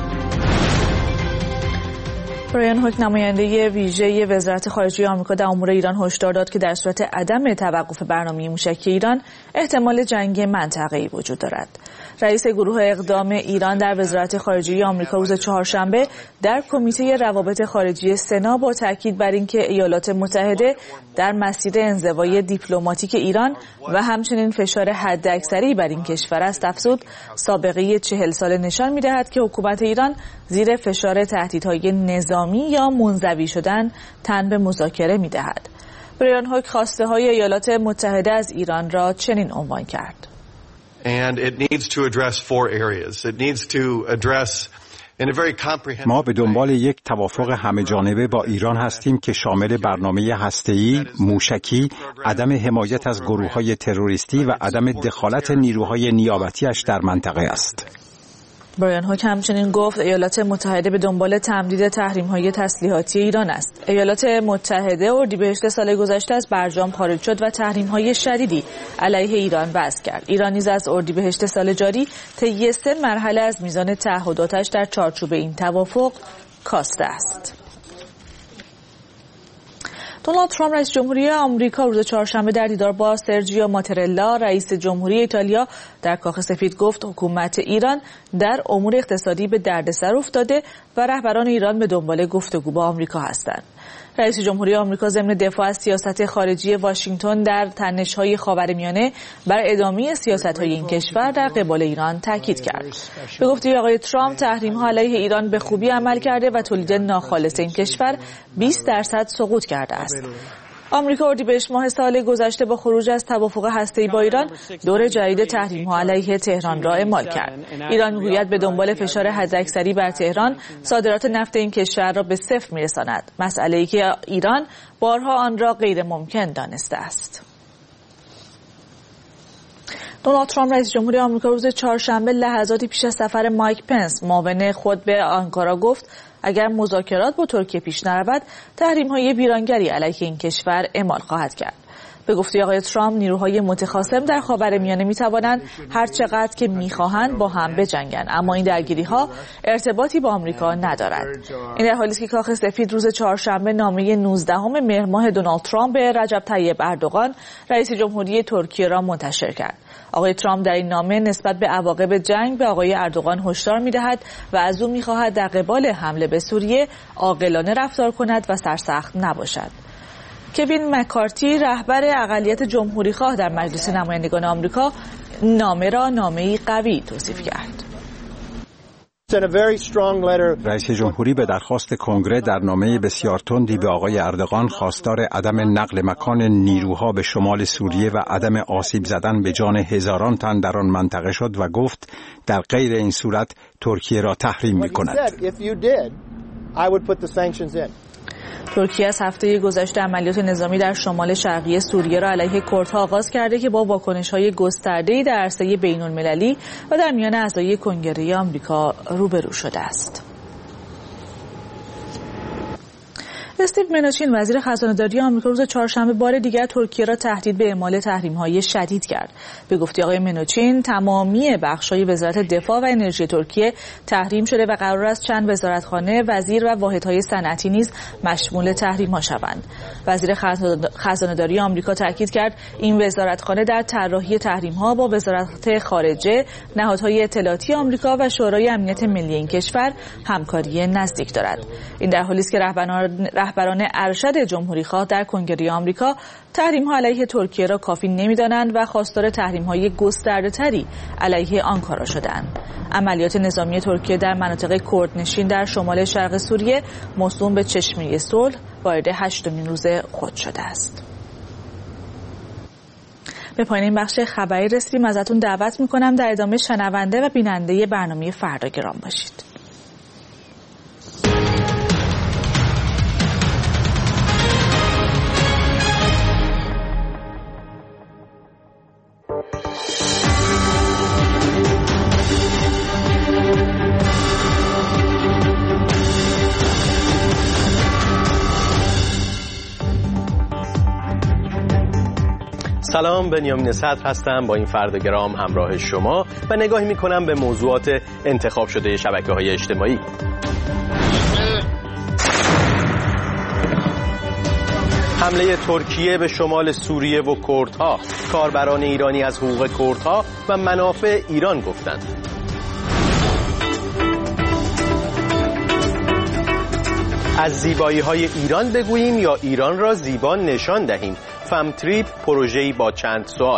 برایان هوک نماینده ویژه وزارت خارجه آمریکا در امور ایران هشدار داد که در صورت عدم توقف برنامه موشکی ایران احتمال جنگ منطقه‌ای وجود دارد. رئیس گروه اقدام ایران در وزارت خارجه آمریکا روز چهارشنبه در کمیته روابط خارجی سنا با تاکید بر اینکه ایالات متحده در مسیر انزوای دیپلماتیک ایران و همچنین فشار حداکثری بر این کشور است افزود سابقه 40 ساله نشان می‌دهد که حکومت ایران زیر فشار تهدیدهای نظامی یا منزوی شدن تن به مذاکره می‌دهد. برایان هوک خواسته‌های ایالات متحده از ایران را چنین عنوان کرد.
And it needs to address 4 areas. It needs to address in a very comprehensive.
ما به دنبال یک توافق همه‌جانبه با ایران هستیم که شامل برنامه هسته‌ای، موشکی، عدم حمایت از گروه‌های تروریستی و عدم دخالت نیروهای نیابتی‌اش در منطقه است.
برایان هوک همچنین گفت ایالات متحده به دنبال تمدید تحریم‌های تسلیحاتی ایران است. ایالات متحده اردیبهشت سال گذشته از برجام خارج شد و تحریم‌های شدیدی علیه ایران وضع کرد. ایران نیز از اردیبهشت سال جاری طی 3 مرحله از میزان تعهداتش در چارچوب این توافق کاسته است. دونالد ترامپ رئیس جمهوری آمریکا روز چهارشنبه در دیدار با سرجیو ماتارلا رئیس جمهوری ایتالیا در کاخ سفید گفت حکومت ایران در امور اقتصادی به دردسر افتاده و رهبران ایران به دنبال گفتگو با آمریکا هستند. رئیس جمهوری آمریکا ضمن دفاع از سیاست خارجی واشنگتن در تنش‌های خاورمیانه بر ادامه سیاست‌های این کشور در قبال ایران تاکید کرد. به گفته آقای ترامپ تحریم‌ها علیه ایران به خوبی عمل کرده و تولید ناخالص این کشور 20% سقوط کرده است. آمریکا اردیبهشت ماه سال گذشته با خروج از توافق هسته‌ای با ایران دور جدید تحریم‌ها علیه تهران را اعمال کرد. ایران می‌گوید به دنبال فشار حداکثری بر تهران صادرات نفت این کشور را به صفر می‌رساند، مسئله‌ای که ایران بارها آن را غیر ممکن دانسته است. دونالد ترامپ رئیس جمهوری آمریکا روز چهارشنبه لحظاتی پیش از سفر مایک پنس معاون خود به آنکارا گفت اگر مذاکرات با ترکیه پیش نرود تحریم‌های ویرانگری علیه این کشور اعمال خواهد کرد. به گفته آقای ترامپ نیروهای متخاصم در خاورمیانه می‌توانند هر چقدر که می‌خواهند با هم بجنگند، اما این درگیری‌ها ارتباطی با آمریکا ندارد. این در حالی است که کاخ سفید روز چهارشنبه نامه 19 مهر ماه دونالد ترامپ به رجب طیب اردوغان رئیس جمهوری ترکیه را منتشر کرد. آقای ترامپ در این نامه نسبت به عواقب جنگ به آقای اردوغان هشدار می‌دهد و از او می‌خواهد در قبال حمله به سوریه عاقلانه رفتار کند و سرسخت نباشد. کوین مکارتی رهبر اقلیت جمهوری‌خواه در مجلس نمایندگان آمریکا نامه را نامه‌ای قوی توصیف کرد.
رئیس جمهوری به درخواست کنگره در نامه بسیار تندی به آقای اردوغان خواستار عدم نقل مکان نیروها به شمال سوریه و عدم آسیب زدن به جان هزاران تن در آن منطقه شد و گفت در غیر این صورت ترکیه را تحریم می‌کند.
ترکیه از هفته گذشته عملیات نظامی در شمال شرقی سوریه را علیه کردها آغاز کرده که با واکنش‌های گسترده‌ای در عرصه بین‌المللی و در میان اعضای کنگره آمریکا روبرو شده است. استیو منوچین وزیر خزانه‌داری آمریکا روز چهارشنبه بار دیگر ترکیه را تهدید به اعمال تحریم‌های شدید کرد. به گفته آقای منوچین تمامی بخش‌های وزارت دفاع و انرژی ترکیه تحریم شده و قرار است چند وزارتخانه، وزیر و واحدهای صنعتی نیز مشمول تحریم‌ها شوند. وزیر خزانه‌داری آمریکا تاکید کرد این وزارتخانه در طراحی تحریم‌ها با وزارت خارجه، نهادهای اطلاعاتی آمریکا و شورای امنیت ملی این کشور همکاری نزدیک دارد. این در حالی است که رهبران ارشد جمهوری‌خواه در کنگره آمریکا تحریم‌ها علیه ترکیه را کافی نمی‌دانند و خواستار تحریم‌های گسترده‌تری علیه آنکارا شده‌اند. عملیات نظامی ترکیه در مناطق کردنشین در شمال شرق سوریه موسوم به چشمه صلح وارد 8مین روز خود شده است. به پایان این بخش خبری رسیدیم. ازتون دعوت می‌کنم در ادامه شنونده و بیننده برنامه فردا گرام باشید.
سلام، بنیامین صدر هستم با این فردا گرام همراه شما و نگاهی میکنم به موضوعات انتخاب شده شبکه‌های اجتماعی. حمله ترکیه به شمال سوریه و کردها، کاربران ایرانی از حقوق کردها و منافع ایران گفتند. از زیبایی‌های ایران بگوییم یا ایران را زیبا نشان دهیم؟ فمتریپ پروژه‌ای با چند سوال.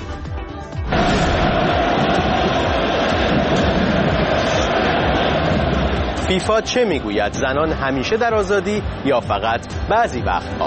فیفا چه میگوید؟ زنان همیشه در آزادی یا فقط بعضی وقتها؟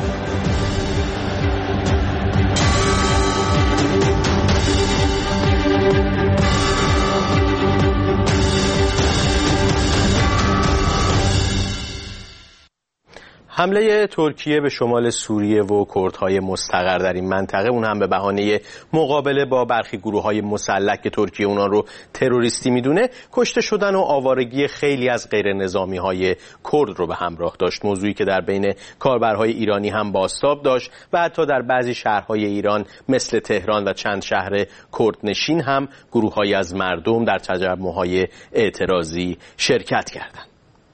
حمله ترکیه به شمال سوریه و کردهای مستقر در این منطقه، اون هم به بهانه مقابله با برخی گروه‌های مسلح که ترکیه اونا رو تروریستی میدونه، کشته شدن و آوارگی خیلی از غیر نظامی‌های کرد رو به همراه داشت. موضوعی که در بین کاربرهای ایرانی هم بازتاب داشت و حتی در بعضی شهرهای ایران مثل تهران و چند شهر کردنشین هم گروه‌هایی از مردم در تجمع‌های اعتراضی شرکت کردند.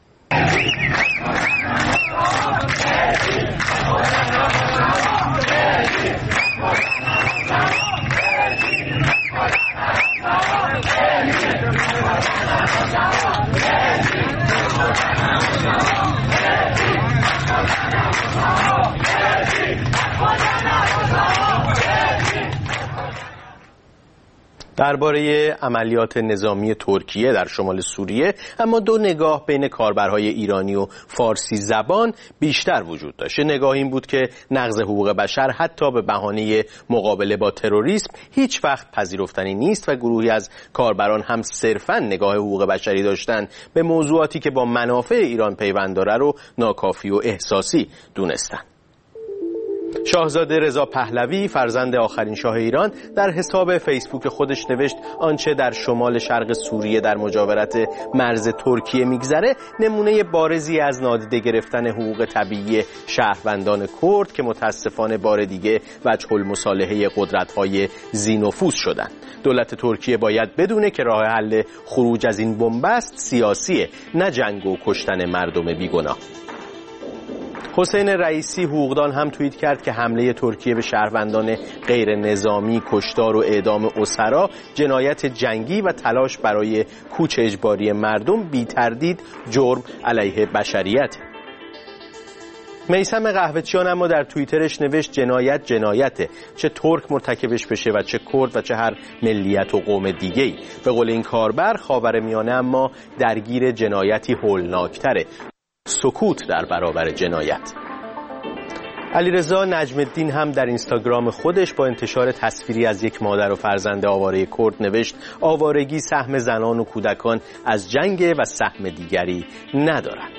درباره عملیات نظامی ترکیه در شمال سوریه اما دو نگاه بین کاربرهای ایرانی و فارسی زبان بیشتر وجود داشت. نگاه این بود که نقض حقوق بشر حتی به بهانه مقابله با تروریسم هیچ وقت پذیرفتنی نیست و گروهی از کاربران هم صرفاً نگاه حقوق بشری داشتن به موضوعاتی که با منافع ایران پیوند داره رو ناکافی و احساسی دونستن. شاهزاده رضا پهلوی فرزند آخرین شاه ایران در حساب فیسبوک خودش نوشت آنچه در شمال شرق سوریه در مجاورت مرز ترکیه میگذره نمونه بارزی از نادیده گرفتن حقوق طبیعی شهروندان کرد که متاسفانه بار دیگه وجه المصالحه قدرت‌های ذی‌نفوذ شدند. دولت ترکیه باید بدونه که راه حل خروج از این بنبست سیاسیه، نه جنگ و کشتن مردم بیگناه. حسین رئیسی حقوقدان هم توییت کرد که حمله ترکیه به شهروندان غیر نظامی، کشتار و اعدام اسرا جنایت جنگی و تلاش برای کوچ اجباری مردم بی تردید جرم علیه بشریت. میثم قهوه‌چیان اما در توییترش نوشت جنایت جنایته، چه ترک مرتکبش بشه و چه کرد و چه هر ملیت و قوم دیگه‌ای. به قول این کاربر خاورمیانه اما درگیر جنایتی هولناکتره، سکوت در برابر جنایت. علیرضا نجم الدین هم در اینستاگرام خودش با انتشار تصویری از یک مادر و فرزند آواره کرد نوشت آوارگی سهم زنان و کودکان از جنگ و سهم دیگری ندارد.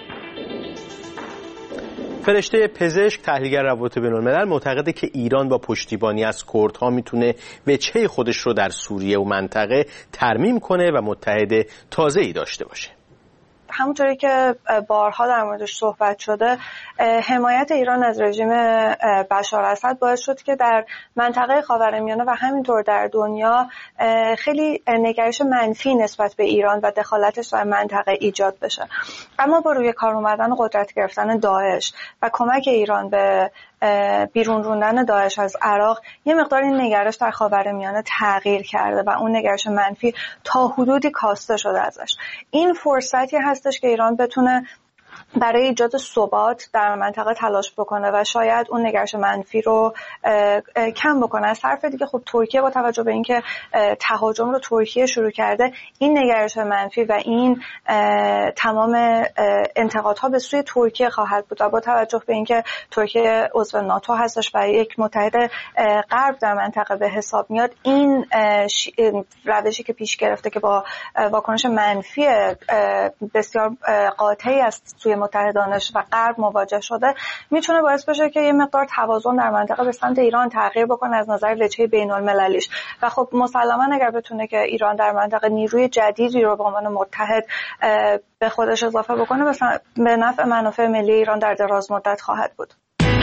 فرشته پزشک تحلیلگر روابط بین‌الملل معتقده که ایران با پشتیبانی از کردها میتونه وجهه خودش رو در سوریه و منطقه ترمیم کنه و متحد تازه‌ای داشته باشه.
همونطوری که بارها در موردش صحبت شده، حمایت ایران از رژیم بشار اسد باعث شد که در منطقه خاورمیانه و همینطور در دنیا خیلی نگرش منفی نسبت به ایران و دخالتش در منطقه ایجاد بشه. اما با روی کار اومدن و قدرت گرفتن داعش و کمک ایران به بیرون روندن داعش از عراق، یه مقدار این نگرش در خاورمیانه تغییر کرده و اون نگرش منفی تا حدودی کاسته شده ازش. این فرصتی هستش که ایران بتونه برای ایجاد ثبات در منطقه تلاش بکنه و شاید اون نگرش منفی رو کم بکنه. از طرف دیگه خب ترکیه با توجه به اینکه تهاجم رو ترکیه شروع کرده، این نگرش منفی و این تمام انتقادها به سوی ترکیه خواهد بود و با توجه به اینکه ترکیه عضو ناتو هستش و یک متحد غرب در منطقه به حساب میاد، این روشی که پیش گرفته که با واکنش منفی بسیار قاطعی است سوی متحدانش و غرب مواجه شده، میتونه باعث بشه که یه مقدار توازن در منطقه به سمت ایران تغییر بکنه از نظر وجهه بین‌المللیش. و خب مسلماً اگر بتونه که ایران در منطقه نیروی جدیدی رو به عنوان متحد به خودش اضافه بکنه، به نفع منافع ملی ایران در دراز مدت خواهد بود.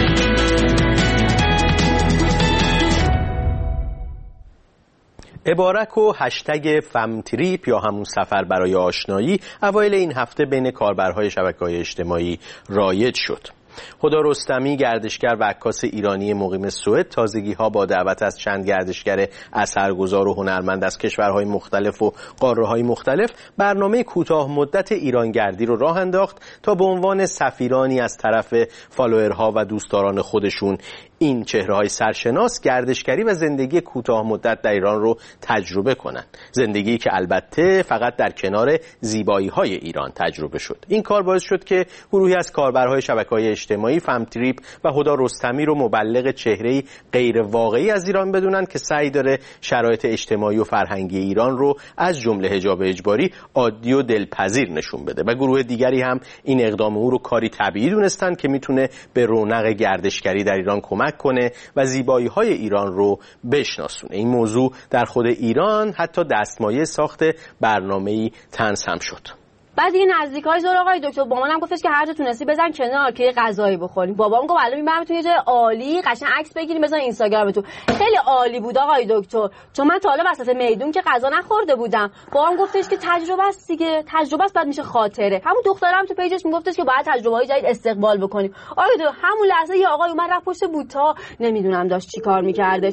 عبارک و هشتگ فمتریپ یا همون سفر برای آشنایی اوایل این هفته بین کاربرهای شبکه‌های اجتماعی رایج شد. هدی رستمی، گردشگر و عکاس ایرانی مقیم سوئد، تازگی‌ها با دعوت از چند گردشگر اثرگذار و هنرمند از کشورهای مختلف و قاره‌های مختلف برنامه کوتاه مدت ایرانگردی رو راه انداخت تا به عنوان سفیرانی از طرف فالوورها و دوستداران خودشون این چهره‌های سرشناس گردشگری و زندگی کوتاه مدت در ایران رو تجربه کنند. زندگی که البته فقط در کنار زیبایی‌های ایران تجربه شد. این کار باعث شد که گروهی از کاربرهای شبکه‌های اجتماعی فمتریپ و هدی رستمی رو مبلغ چهره‌ای غیر واقعی از ایران بدونن که سعی داره شرایط اجتماعی و فرهنگی ایران رو از جمله حجاب اجباری عادی و دلپذیر نشون بده و گروه دیگری هم این اقدام او رو کاری طبیعی دونستن که میتونه به رونق گردشگری در ایران کمک کنه و زیبایی‌های ایران رو بشناسونه. این موضوع در خود ایران حتی دستمایه ساخت برنامه‌ای طنز هم شد.
بعد این نزدیکای زور آقای دکتر مامانم گفتش که هر جا تونستی بزن کنار که غذایی بخوریم. بابام گفت الان میبرم تو یه جای عالی قشنگ عکس بگیریم بزن اینستاگرامتون. خیلی عالی بود آقای دکتر، چون من تا حالا وسط میدون که غذا نخورده بودم. بابام گفتش که تجربه است دیگه، تجربه است بعد میشه خاطره. همون دخترم تو پیجش میگفتش که باید تجربه‌های جدید استقبال بکنیم. آقای دکتر همون لحظه یه آقای اومد رفت پشت بوتا، نمیدونم داشت چیکار می‌کرده.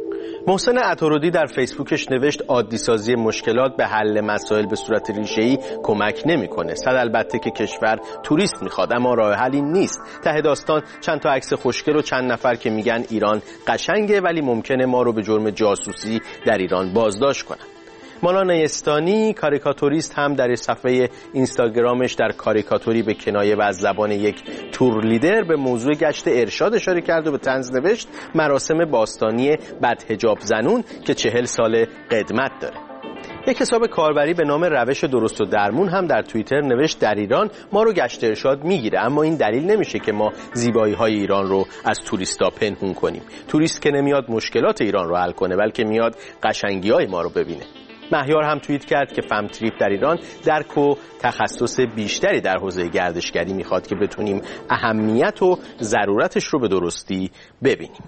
محسن عطارودی در فیسبوکش نوشت عادی سازی مشکلات به حل مسائل به صورت ریشه‌ای کمک نمی‌کنه. صد البته که کشور توریست می‌خواد، اما راه حلی نیست. ته داستان چند تا عکس خوشگل و چند نفر که میگن ایران قشنگه ولی ممکنه ما رو به جرم جاسوسی در ایران بازداشت کنن. مانا نیستانی کاریکاتوریست هم در صفحه اینستاگرامش در کاریکاتوری به کنایه و از زبان یک تور لیدر به موضوع گشت ارشاد اشاره کرد و به طنز نوشت مراسم باستانی بدحجاب زنون که 40 سال قدمت داره. یک حساب کاربری به نام روش درست و درمون هم در توییتر نوشت در ایران ما رو گشت ارشاد میگیره، اما این دلیل نمیشه که ما زیبایی‌های ایران رو از توریستا پنهون کنیم. توریست که نمیاد مشکلات ایران رو حل کنه بلکه میاد قشنگی‌های ما رو ببینه. مهیار هم توییت کرد که فمتریپ در ایران درک و تخصص بیشتری در حوزه گردشگری میخواد که بتونیم اهمیت و ضرورتش رو به درستی ببینیم.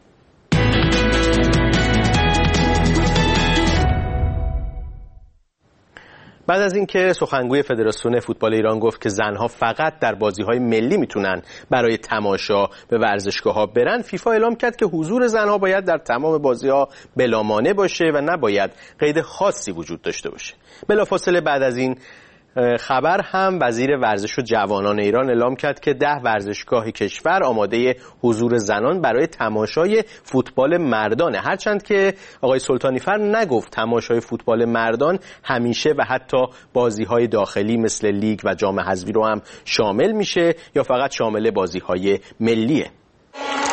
بعد از اینکه سخنگوی فدراسیون فوتبال ایران گفت که زنها فقط در بازی‌های ملی میتونن برای تماشا به ورزشگاه‌ها برن، فیفا اعلام کرد که حضور زنها باید در تمام بازی‌ها بلامانع باشه و نباید قید خاصی وجود داشته باشه. بلافاصله بعد از این خبر هم وزیر ورزش و جوانان ایران اعلام کرد که 10 ورزشگاه کشور آماده حضور زنان برای تماشای فوتبال مردانه، هرچند که آقای سلطانی فر نگفت تماشای فوتبال مردان همیشه و حتی بازی‌های داخلی مثل لیگ و جام حذفی رو هم شامل میشه یا فقط شامل بازی‌های ملیه.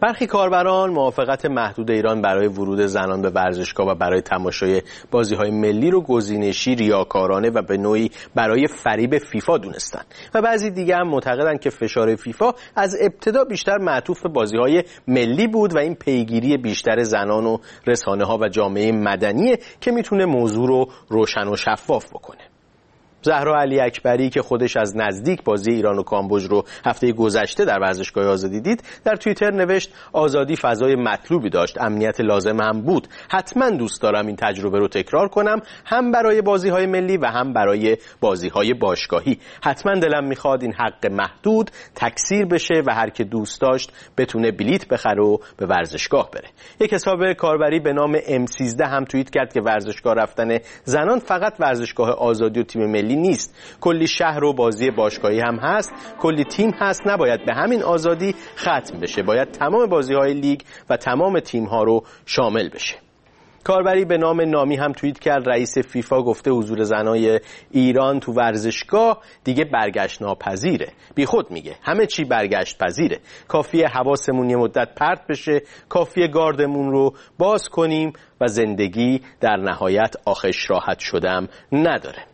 برخی کاربران موافقت محدود ایران برای ورود زنان به ورزشگاه و برای تماشای بازی‌های ملی رو گزینشی، ریاکارانه و به نوعی برای فریب فیفا دونستن و بعضی دیگه هم معتقدن که فشار فیفا از ابتدا بیشتر معطوف به بازی‌های ملی بود و این پیگیری بیشتر زنان و رسانه‌ها و جامعه مدنیه که میتونه موضوع رو روشن و شفاف بکنه. زهرا علی اکبری که خودش از نزدیک بازی ایران و کامبوج رو هفته گذشته در ورزشگاه آزادی دید، در توییتر نوشت آزادی فضای مطلوبی داشت، امنیت لازم هم بود. حتما دوست دارم این تجربه رو تکرار کنم، هم برای بازی‌های ملی و هم برای بازی‌های باشگاهی. حتما دلم میخواد این حق محدود تکثیر بشه و هر که دوست داشت بتونه بلیت بخره و به ورزشگاه بره. یک حساب کاربری به نام M13 هم توییت کرد که ورزشگاه رفتن زنان فقط ورزشگاه آزادی و تیم ملی نیست، کلی شهر و بازی باشگاهی هم هست، کلی تیم هست، نباید به همین آزادی ختم بشه، باید تمام بازی‌های لیگ و تمام تیم‌ها رو شامل بشه. کاربری به نام نامی هم توییت کرد رئیس فیفا گفته حضور زنای ایران تو ورزشگاه دیگه برگشت ناپذیره. بی خود میگه همه چی برگشت پذیره، کافیه حواسمون یه مدت پرت بشه، کافیه گاردمون رو باز کنیم و زندگی در نهایت آخش راحت شدم نداره.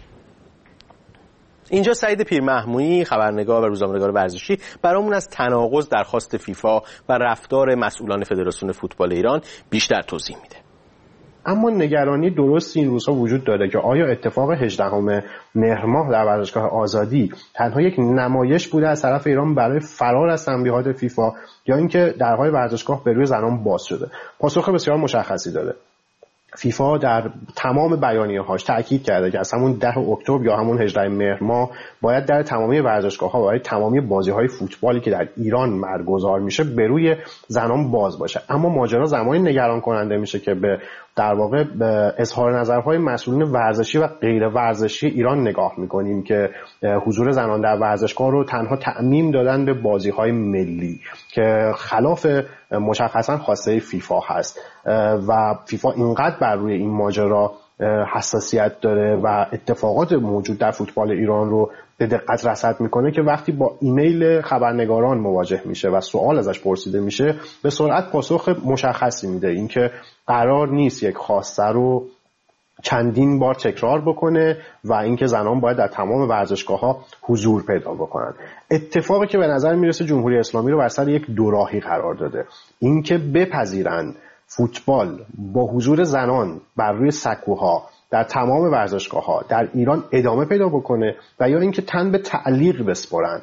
اینجا سعید پیرمحمودی خبرنگار و روزنامه‌نگار ورزشی برامون از تناقض درخواست فیفا و رفتار مسئولان فدراسیون فوتبال ایران بیشتر توضیح میده.
اما نگرانی درست این روزها وجود داره که آیا اتفاق 18 مهر ماه در ورزشگاه آزادی تنها یک نمایش بوده از طرف ایران برای فرار از تنبیهات فیفا یا اینکه درهای ورزشگاه به روی زنان باز شده؟ پاسخ بسیار مشخصی داده. فیفا در تمام بیانیه‌هاش تاکید کرده که از همون 10 اکتبر یا همون 18 مهر ماه باید در تمامی ورزشگاه‌ها و برای تمامی بازی‌های فوتبالی که در ایران برگزار میشه به روی زنان باز باشه. اما ماجرا زمانی نگران کننده میشه که به در واقع به اظهار نظرهای مسئولین ورزشی و غیر ورزشی ایران نگاه میکنیم که حضور زنان در ورزشگاه رو تنها تعمیم دادن به بازی‌های ملی که خلاف مشخصا خواسته فیفا هست و فیفا اینقدر بر روی این ماجرا حساسیت داره و اتفاقات موجود در فوتبال ایران رو به دقت رصد میکنه که وقتی با ایمیل خبرنگاران مواجه میشه و سوال ازش پرسیده میشه به سرعت پاسخ مشخصی میده، اینکه قرار نیست یک خواسته رو چندین بار تکرار بکنه و اینکه زنان باید در تمام ورزشگاه‌ها حضور پیدا بکنن. اتفاقی که به نظر میرسه جمهوری اسلامی رو بر سر یک دوراهی قرار داده، اینکه بپذیرن فوتبال با حضور زنان بر روی سکوها در تمام ورزشگاه‌ها در ایران ادامه پیدا بکنه و یا اینکه تن به تعلیق بسپرن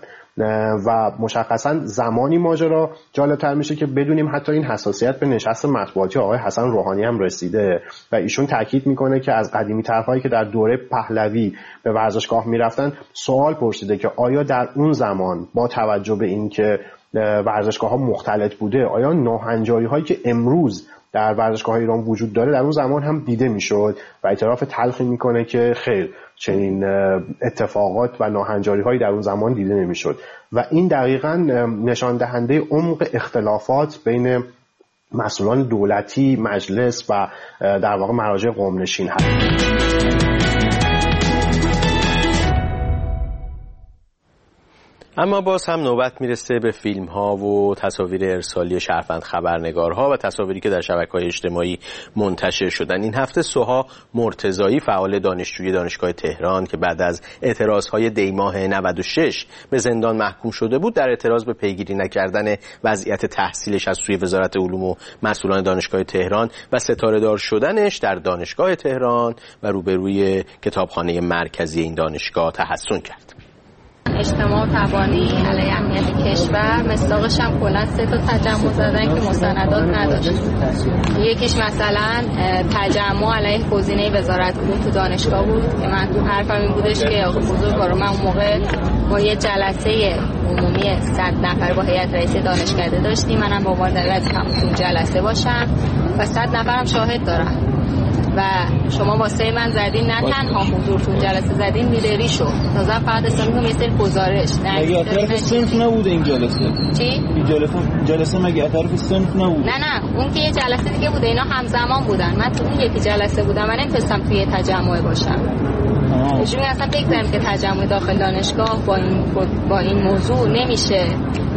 و مشخصا زمانی ماجرا جالب‌تر میشه که بدونیم حتی این حساسیت به نشست مطبوعاتی آقای حسن روحانی هم رسیده و ایشون تاکید میکنه که از قدیمی ترهایی که در دوره پهلوی به ورزشگاه میرفتن سوال پرسیده که آیا در اون زمان با توجه به اینکه ورزشگاه‌ها مختلط بوده آیا ناهنجاری هایی که امروز در ورزشگاه ایران وجود داره در اون زمان هم دیده میشد و اعتراف تلخی میکنه که خیر چنین اتفاقات و ناهنجاری هایی در اون زمان دیده نمیشد و این دقیقاً نشان دهنده عمق اختلافات بین مسئولان دولتی، مجلس و در واقع مراجع قوم نشین هست.
اما باز هم نوبت میرسه به فیلم ها و تصاویر ارسالی شهروند خبرنگارها و تصاویری که در شبکه‌های اجتماعی منتشر شدن. این هفته سوها مرتضایی فعال دانشجوی دانشگاه تهران که بعد از اعتراضهای دیماه 96 به زندان محکوم شده بود در اعتراض به پیگیری نکردن وضعیت تحصیلش از سوی وزارت علوم و مسئولان دانشگاه تهران و ستاره‌دار شدنش در دانشگاه تهران و روبروی کتابخانه مرکزی این دانشگاه تحسن کرد.
اجتماع تبانی علیه امنیت کشور، مصداقش هم کلا 3 تا تجمع زدن که مستندات نداشت. یکیش مثلا تجمع علیه گزینه وزارت علوم تو دانشگاه بود که من حرفم این بودش که بزرگوار من اون موقع ما یه جلسه عمومی 100 نفر با هیئت رئیسه دانشکده داشتیم، منم به عنوان وزیر تو جلسه باشم و 100 نفرم شاهد دارن و شما واسه من زدین نه تنها حضور تو جلسه زدین میلری شو تازه فقط اسلامی هم مثل گزارش
مگه اطراف صنف نبوده این جلسه؟
چی؟
این جلسه مگه اطراف صنف نبوده؟
نه اون که یه جلسه دیگه بوده، اینا همزمان بودن، من تو اون یکی جلسه بودم، من نمیتونستم توی تجمع باشم. اجازه اصلا بگذاریم که تجمع داخل دانشگاه با این موضوع نمیشه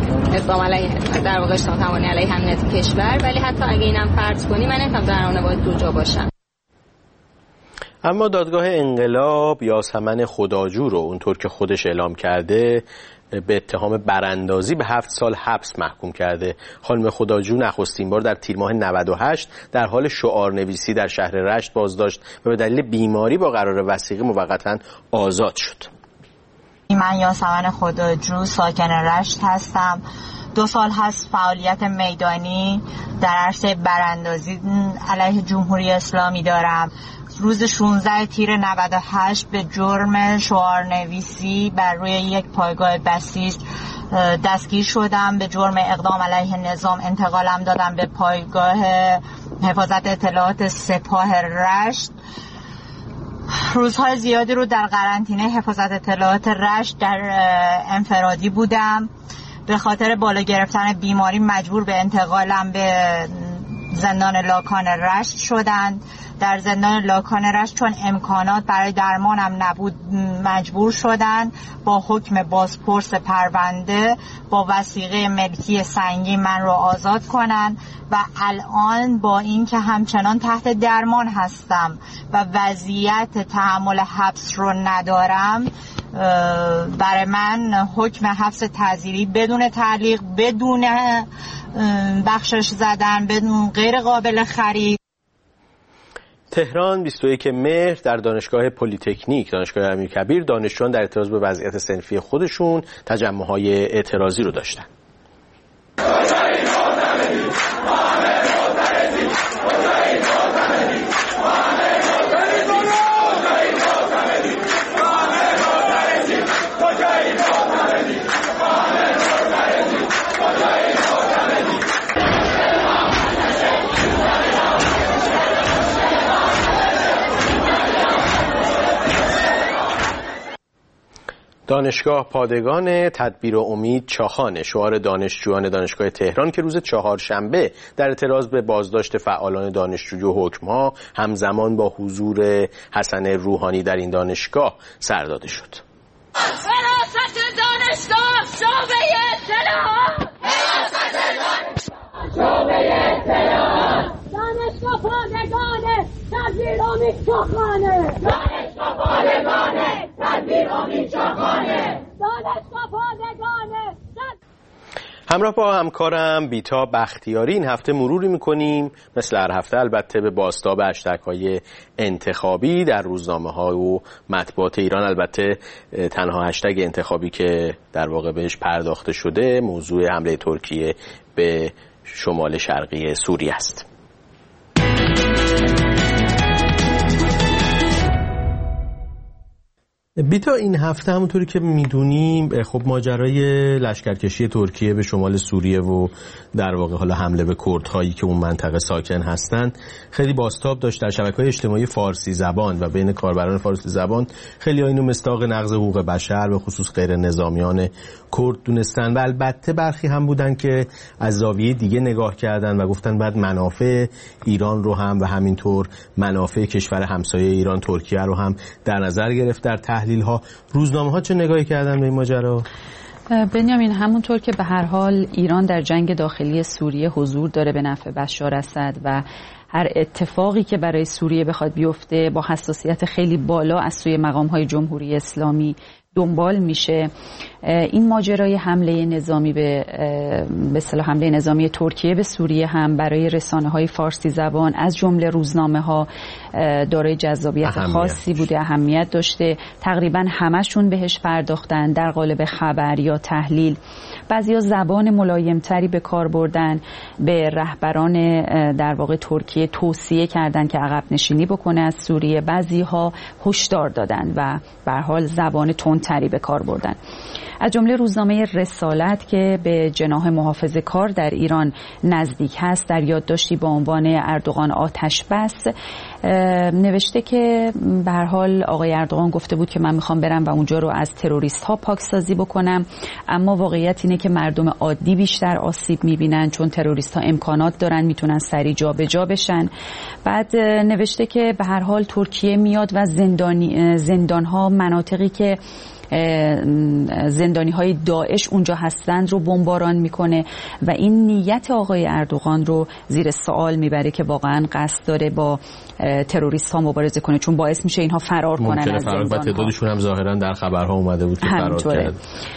اقدام علیه در واقع اجتماع تبانی علیه امنیت کشور، ولی حتی اگه اینم فرض کنی من نمی‌تونم در آن باید دو جا باشم.
اما دادگاه انقلاب یاسمن خداجو رو اونطور که خودش اعلام کرده به اتهام براندازی به 7 سال حبس محکوم کرده. خانم خداجو نخستین بار در تیر ماه 98 در حال شعارنویسی در شهر رشت بازداشت و به دلیل بیماری با قرار وثیقه موقتا آزاد شد.
من یاسمن خداجو ساکن رشت هستم. 2 سال هست فعالیت میدانی در عرصه براندازی علیه جمهوری اسلامی دارم. روز 16 تیر 98 به جرم شعارنویسی بر روی یک پایگاه بسیج دستگیر شدم. به جرم اقدام علیه نظام انتقالم دادم به پایگاه حفاظت اطلاعات سپاه رشت. روزهای زیادی رو در قرنطینه حفاظت اطلاعات رشت در انفرادی بودم. به خاطر بالا گرفتن بیماری مجبور به انتقالم به زندان لاکان رشت شدند. در زندان لاکان رشت چون امکانات برای درمانم نبود مجبور شدند با حکم بازپرس پرونده با وثیقه ملکی سنگین من رو آزاد کنند و الان با این که همچنان تحت درمان هستم و وضعیت تحمل حبس رو ندارم برای من حکم حبس تعزیری بدون تعلیق، بدون بخشش زدن، بدون غیر قابل خرید.
تهران 21 مهر در دانشگاه پلی‌تکنیک دانشگاه امیرکبیر دانشجویان در اعتراض به وضعیت صنفی خودشون تجمع‌های اعتراضی رو داشتن. دانشگاه پادگان تدبیر و امید چاخان شعار دانشجویان دانشگاه تهران که روز چهارشنبه در اعتراض به بازداشت فعالان دانشجویی و حکم‌ها همزمان با حضور حسن روحانی در این دانشگاه سر داده شد.
حراست دانشگاه شعبه اطلاعات، حراست دانشگاه شعبه اطلاعات، دانشگاه پادگان تدبیر امید چاخانه، دانشگاه پادگان تدبیر امید چاخانه، دانشگاه پادگان.
همراه با همکارم بیتا بختیاری این هفته مروری میکنیم مثل هر هفته البته به بازتاب هشتگ‌های انتخابی در روزنامه‌ها و مطبوعات ایران. البته تنها هشتگ انتخابی که در واقع بهش پرداخته شده موضوع حمله ترکیه به شمال شرقی سوریه است. بیتا این هفته همونطوری که میدونیم خب ماجرای لشکرکشی ترکیه به شمال سوریه و در واقع حالا حمله به کردهایی که اون منطقه ساکن هستند خیلی بازتاب داشت در شبکه‌های اجتماعی فارسی زبان و بین کاربران فارسی زبان. خیلی اینو مصداق نقض حقوق بشر به خصوص غیر نظامیان کرد دونستن و البته برخی هم بودن که از زاویه دیگه نگاه کردن و گفتن بعد منافع ایران رو هم و همینطور منافع کشور همسایه ایران ترکیه رو هم در نظر گرفت در تحلیل ها. روزنامه ها چه نگاهی کردن به این ماجرا؟
بنیامین، همونطور که به هر حال ایران در جنگ داخلی سوریه حضور داره به نفع بشار اسد و هر اتفاقی که برای سوریه بخواد بیفته با حساسیت خیلی بالا از سوی مقام‌های جمهوری اسلامی دنبال میشه. این ماجرای حمله نظامی به اصطلاح حمله نظامی ترکیه به سوریه هم برای رسانه‌های فارسی زبان از جمله روزنامه‌ها دارای جذابیت خاصی بوده، اهمیت داشته. تقریبا همشون بهش پرداختن در قالب خبر یا تحلیل. بعضیا زبان ملایمتری به کار بردن، به رهبران در واقع ترکیه توصیه کردن که عقب نشینی بکنه از سوریه. بعضی‌ها هشدار دادن و به هر حال زبان تندتری به کار بردن. از جمله روزنامه رسالت که به جناح محافظه کار در ایران نزدیک هست در یادداشتی با عنوان اردوغان آتش بس نوشته که به هر حال آقای اردوغان گفته بود که من میخوام برم و اونجا رو از تروریست ها پاکسازی بکنم، اما واقعیت اینه که مردم عادی بیشتر آسیب میبینن چون تروریست ها امکانات دارن میتونن سریع جا به جا بشن. بعد نوشته که به هر حال ترکیه میاد و زندان ها مناطقی که زندانی‌های داعش اونجا هستند رو بمباران میکنه و این نیت آقای اردوغان رو زیر سوال میبره که واقعا قصد داره با تروریست ها مبارزه کنه، چون باعث میشه اینها فرار کنن از زندان ها.
تعدادشون هم ظاهرا در خبرها اومده بود که فرار کرد.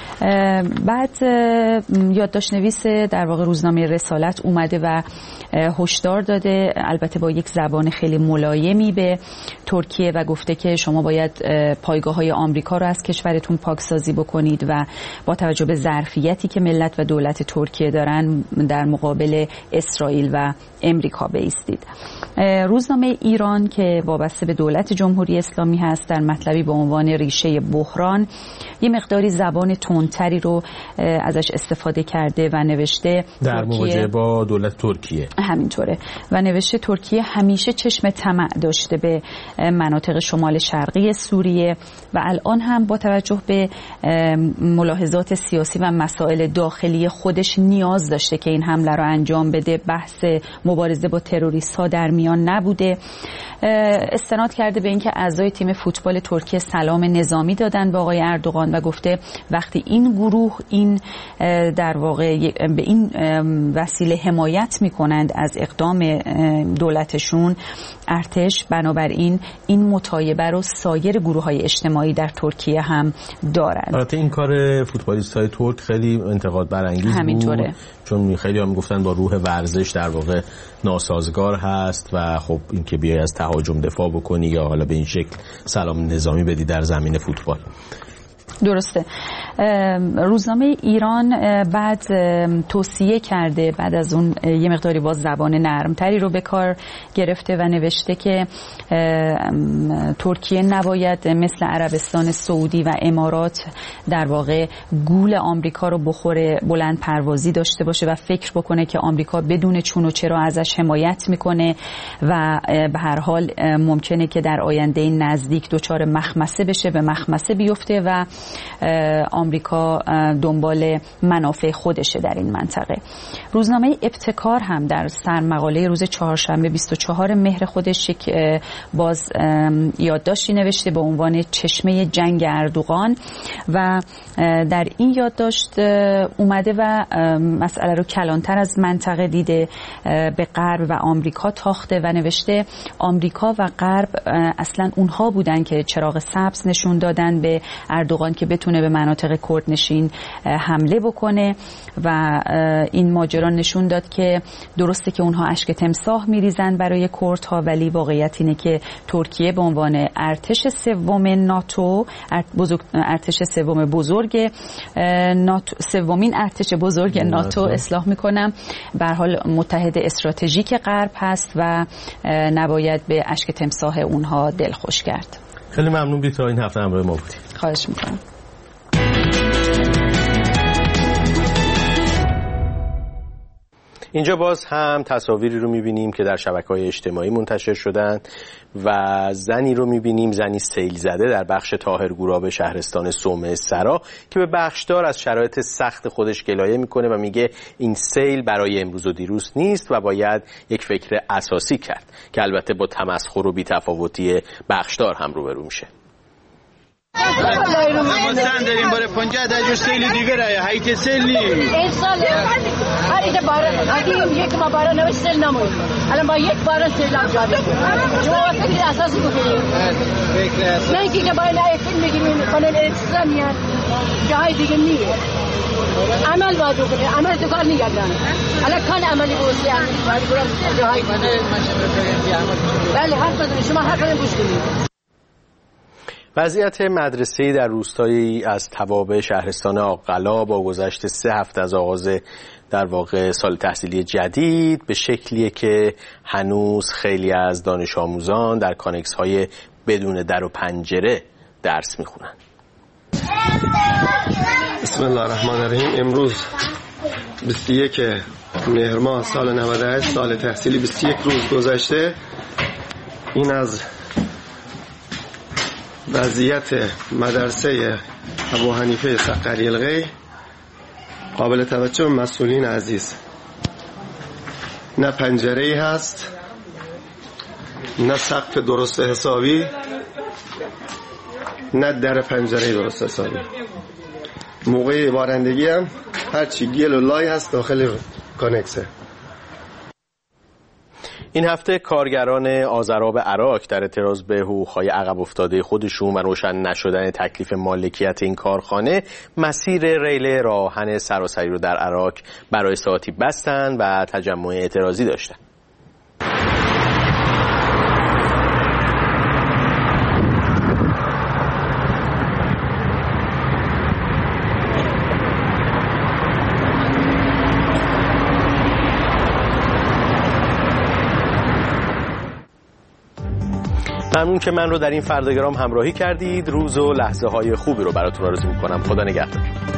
بعد یادداشت‌نویس در واقع روزنامه رسالت اومده و هشدار داده، البته با یک زبان خیلی ملایمی به ترکیه و گفته که شما باید پایگاه‌های آمریکا رو از کشورتون پاکسازی بکنید و با توجه به ظرفیتی که ملت و دولت ترکیه دارن در مقابل اسرائیل و امریکا بایستید. روزنامه ایران که وابسته به دولت جمهوری اسلامی هست در مطلبی به عنوان ریشه بحران یه مقداری زبان تندتری رو ازش استفاده کرده و نوشته
در مواجهه با دولت ترکیه
همینطوره و نوشته ترکیه همیشه چشم طمع داشته به مناطق شمال شرقی سوریه و الان هم با توجه به ملاحظات سیاسی و مسائل داخلی خودش نیاز داشته که این حمله رو انجام بده. بحث مبارزه با تروریست ها در میان نبوده. استناد کرده به اینکه اعضای تیم فوتبال ترکیه سلام نظامی دادن به آقای اردوغان و گفته وقتی این گروه این در واقع به این وسیله حمایت میکنند از اقدام دولتشون ارتش، بنابراین این مطالبه رو سایر گروه‌های اجتماعی در ترکیه هم دارند.
البته این کار فوتبالیست‌های ترک خیلی انتقاد برانگیز بود، چون خیلی هم میگفتن با روح ورزش در واقع ناسازگار هست و خب این که بیای از تهاجم دفاع بکنی یا حالا به این شکل سلام نظامی بدی در زمین فوتبال.
درسته. روزنامه ایران بعد توصیه کرده، بعد از اون یه مقداری باز زبان نرمتری رو به کار گرفته و نوشته که ترکیه نباید مثل عربستان سعودی و امارات در واقع گول آمریکا رو بخوره، بلند پروازی داشته باشه و فکر بکنه که آمریکا بدون چون و چرا ازش حمایت میکنه و به هر حال ممکنه که در آینده نزدیک دچار مخمسه بشه، به مخمسه بیفته و آمریکا دنبال منافع خودشه در این منطقه. روزنامه ابتکار هم در سرمقاله روز چهارشنبه 24 مهر خودش یک باز یادداشتی نوشته به عنوان چشمه جنگ اردوغان و در این یادداشت اومده و مسئله رو کلانتر از منطقه دیده، به غرب و آمریکا تاخته و نوشته آمریکا و غرب اصلا اونها بودن که چراغ سبز نشون دادن به اردوغان که بتونه به مناطق کردنشین حمله بکنه و این ماجرا نشون داد که درسته که اونها اشک تمساح میریزن برای کردها، ولی واقعیت اینه که ترکیه به عنوان ارتش سوم ناتو، ارتش سوم بزرگ ناتو، سومین ارتش بزرگ ناتو اصلاح میکنم، به هر حال متحد استراتژیک غرب هست و نباید به اشک تمساح اونها دلخوش کرد.
خیلی ممنون بیتا این هفته همراه ما بودید.
خواهش میکنم.
اینجا باز هم تصاویری رو میبینیم که در شبکه‌های اجتماعی منتشر شدن و زنی رو میبینیم، زنی سیل زده در بخش طاهرگوراب شهرستان صومعه سرا که به بخشدار از شرایط سخت خودش گلایه میکنه و میگه این سیل برای امروز و دیروز نیست و باید یک فکر اساسی کرد که البته با تمسخر و بی‌تفاوتی بخشدار هم روبرو میشه.
ما سن داریم برای 50 درجه سیل دیگه راه هایت سیل نی این سال هر ایده باران اگه یک ما باران نوش سیل نمون الان با یک باران سیل هم جاری شما فکر اساسی بکنید نه اینکه باید نه فیلم بگیریم کنن اکسترا میاد جای دیگه نیه عمل باید بکنید، عمل تو کار نگردن الان کان عملی بوسی عمل جای بله حرف بزنید شما حرف رو گوش کنید.
وضعیت مدرسه‌ای در روستایی از توابع شهرستان آق‌قلا با گذشت 3 هفته از آغاز در واقع سال تحصیلی جدید به شکلیه که هنوز خیلی از دانش آموزان در کانکس‌های بدون در و پنجره درس میخونن.
بسم الله الرحمن الرحیم. امروز 21 مهر ماه سال 98 سال تحصیلی 21 روز گذشته. این از وضعیت مدرسه ابو حنیفه صقری القی. قابل توجه مسئولین عزیز، نه پنجره‌ای هست، نه سقف درست حسابی، نه در پنجره درست حسابی. موقع بارندگی هم هرچی گل و لای هست داخل کانکسه.
این هفته کارگران آذراب عراق در اعتراض به حقوق‌های عقب افتاده خودشون و روشن نشدن تکلیف مالکیت این کارخانه مسیر ریل راهن سراسری رو در عراق برای ساعتی بستن و تجمع اعتراضی داشتن. ممنون که من رو در این فرداگرام همراهی کردید. روز و لحظه های خوبی رو براتون آرزو می‌کنم. خدا نگهدار.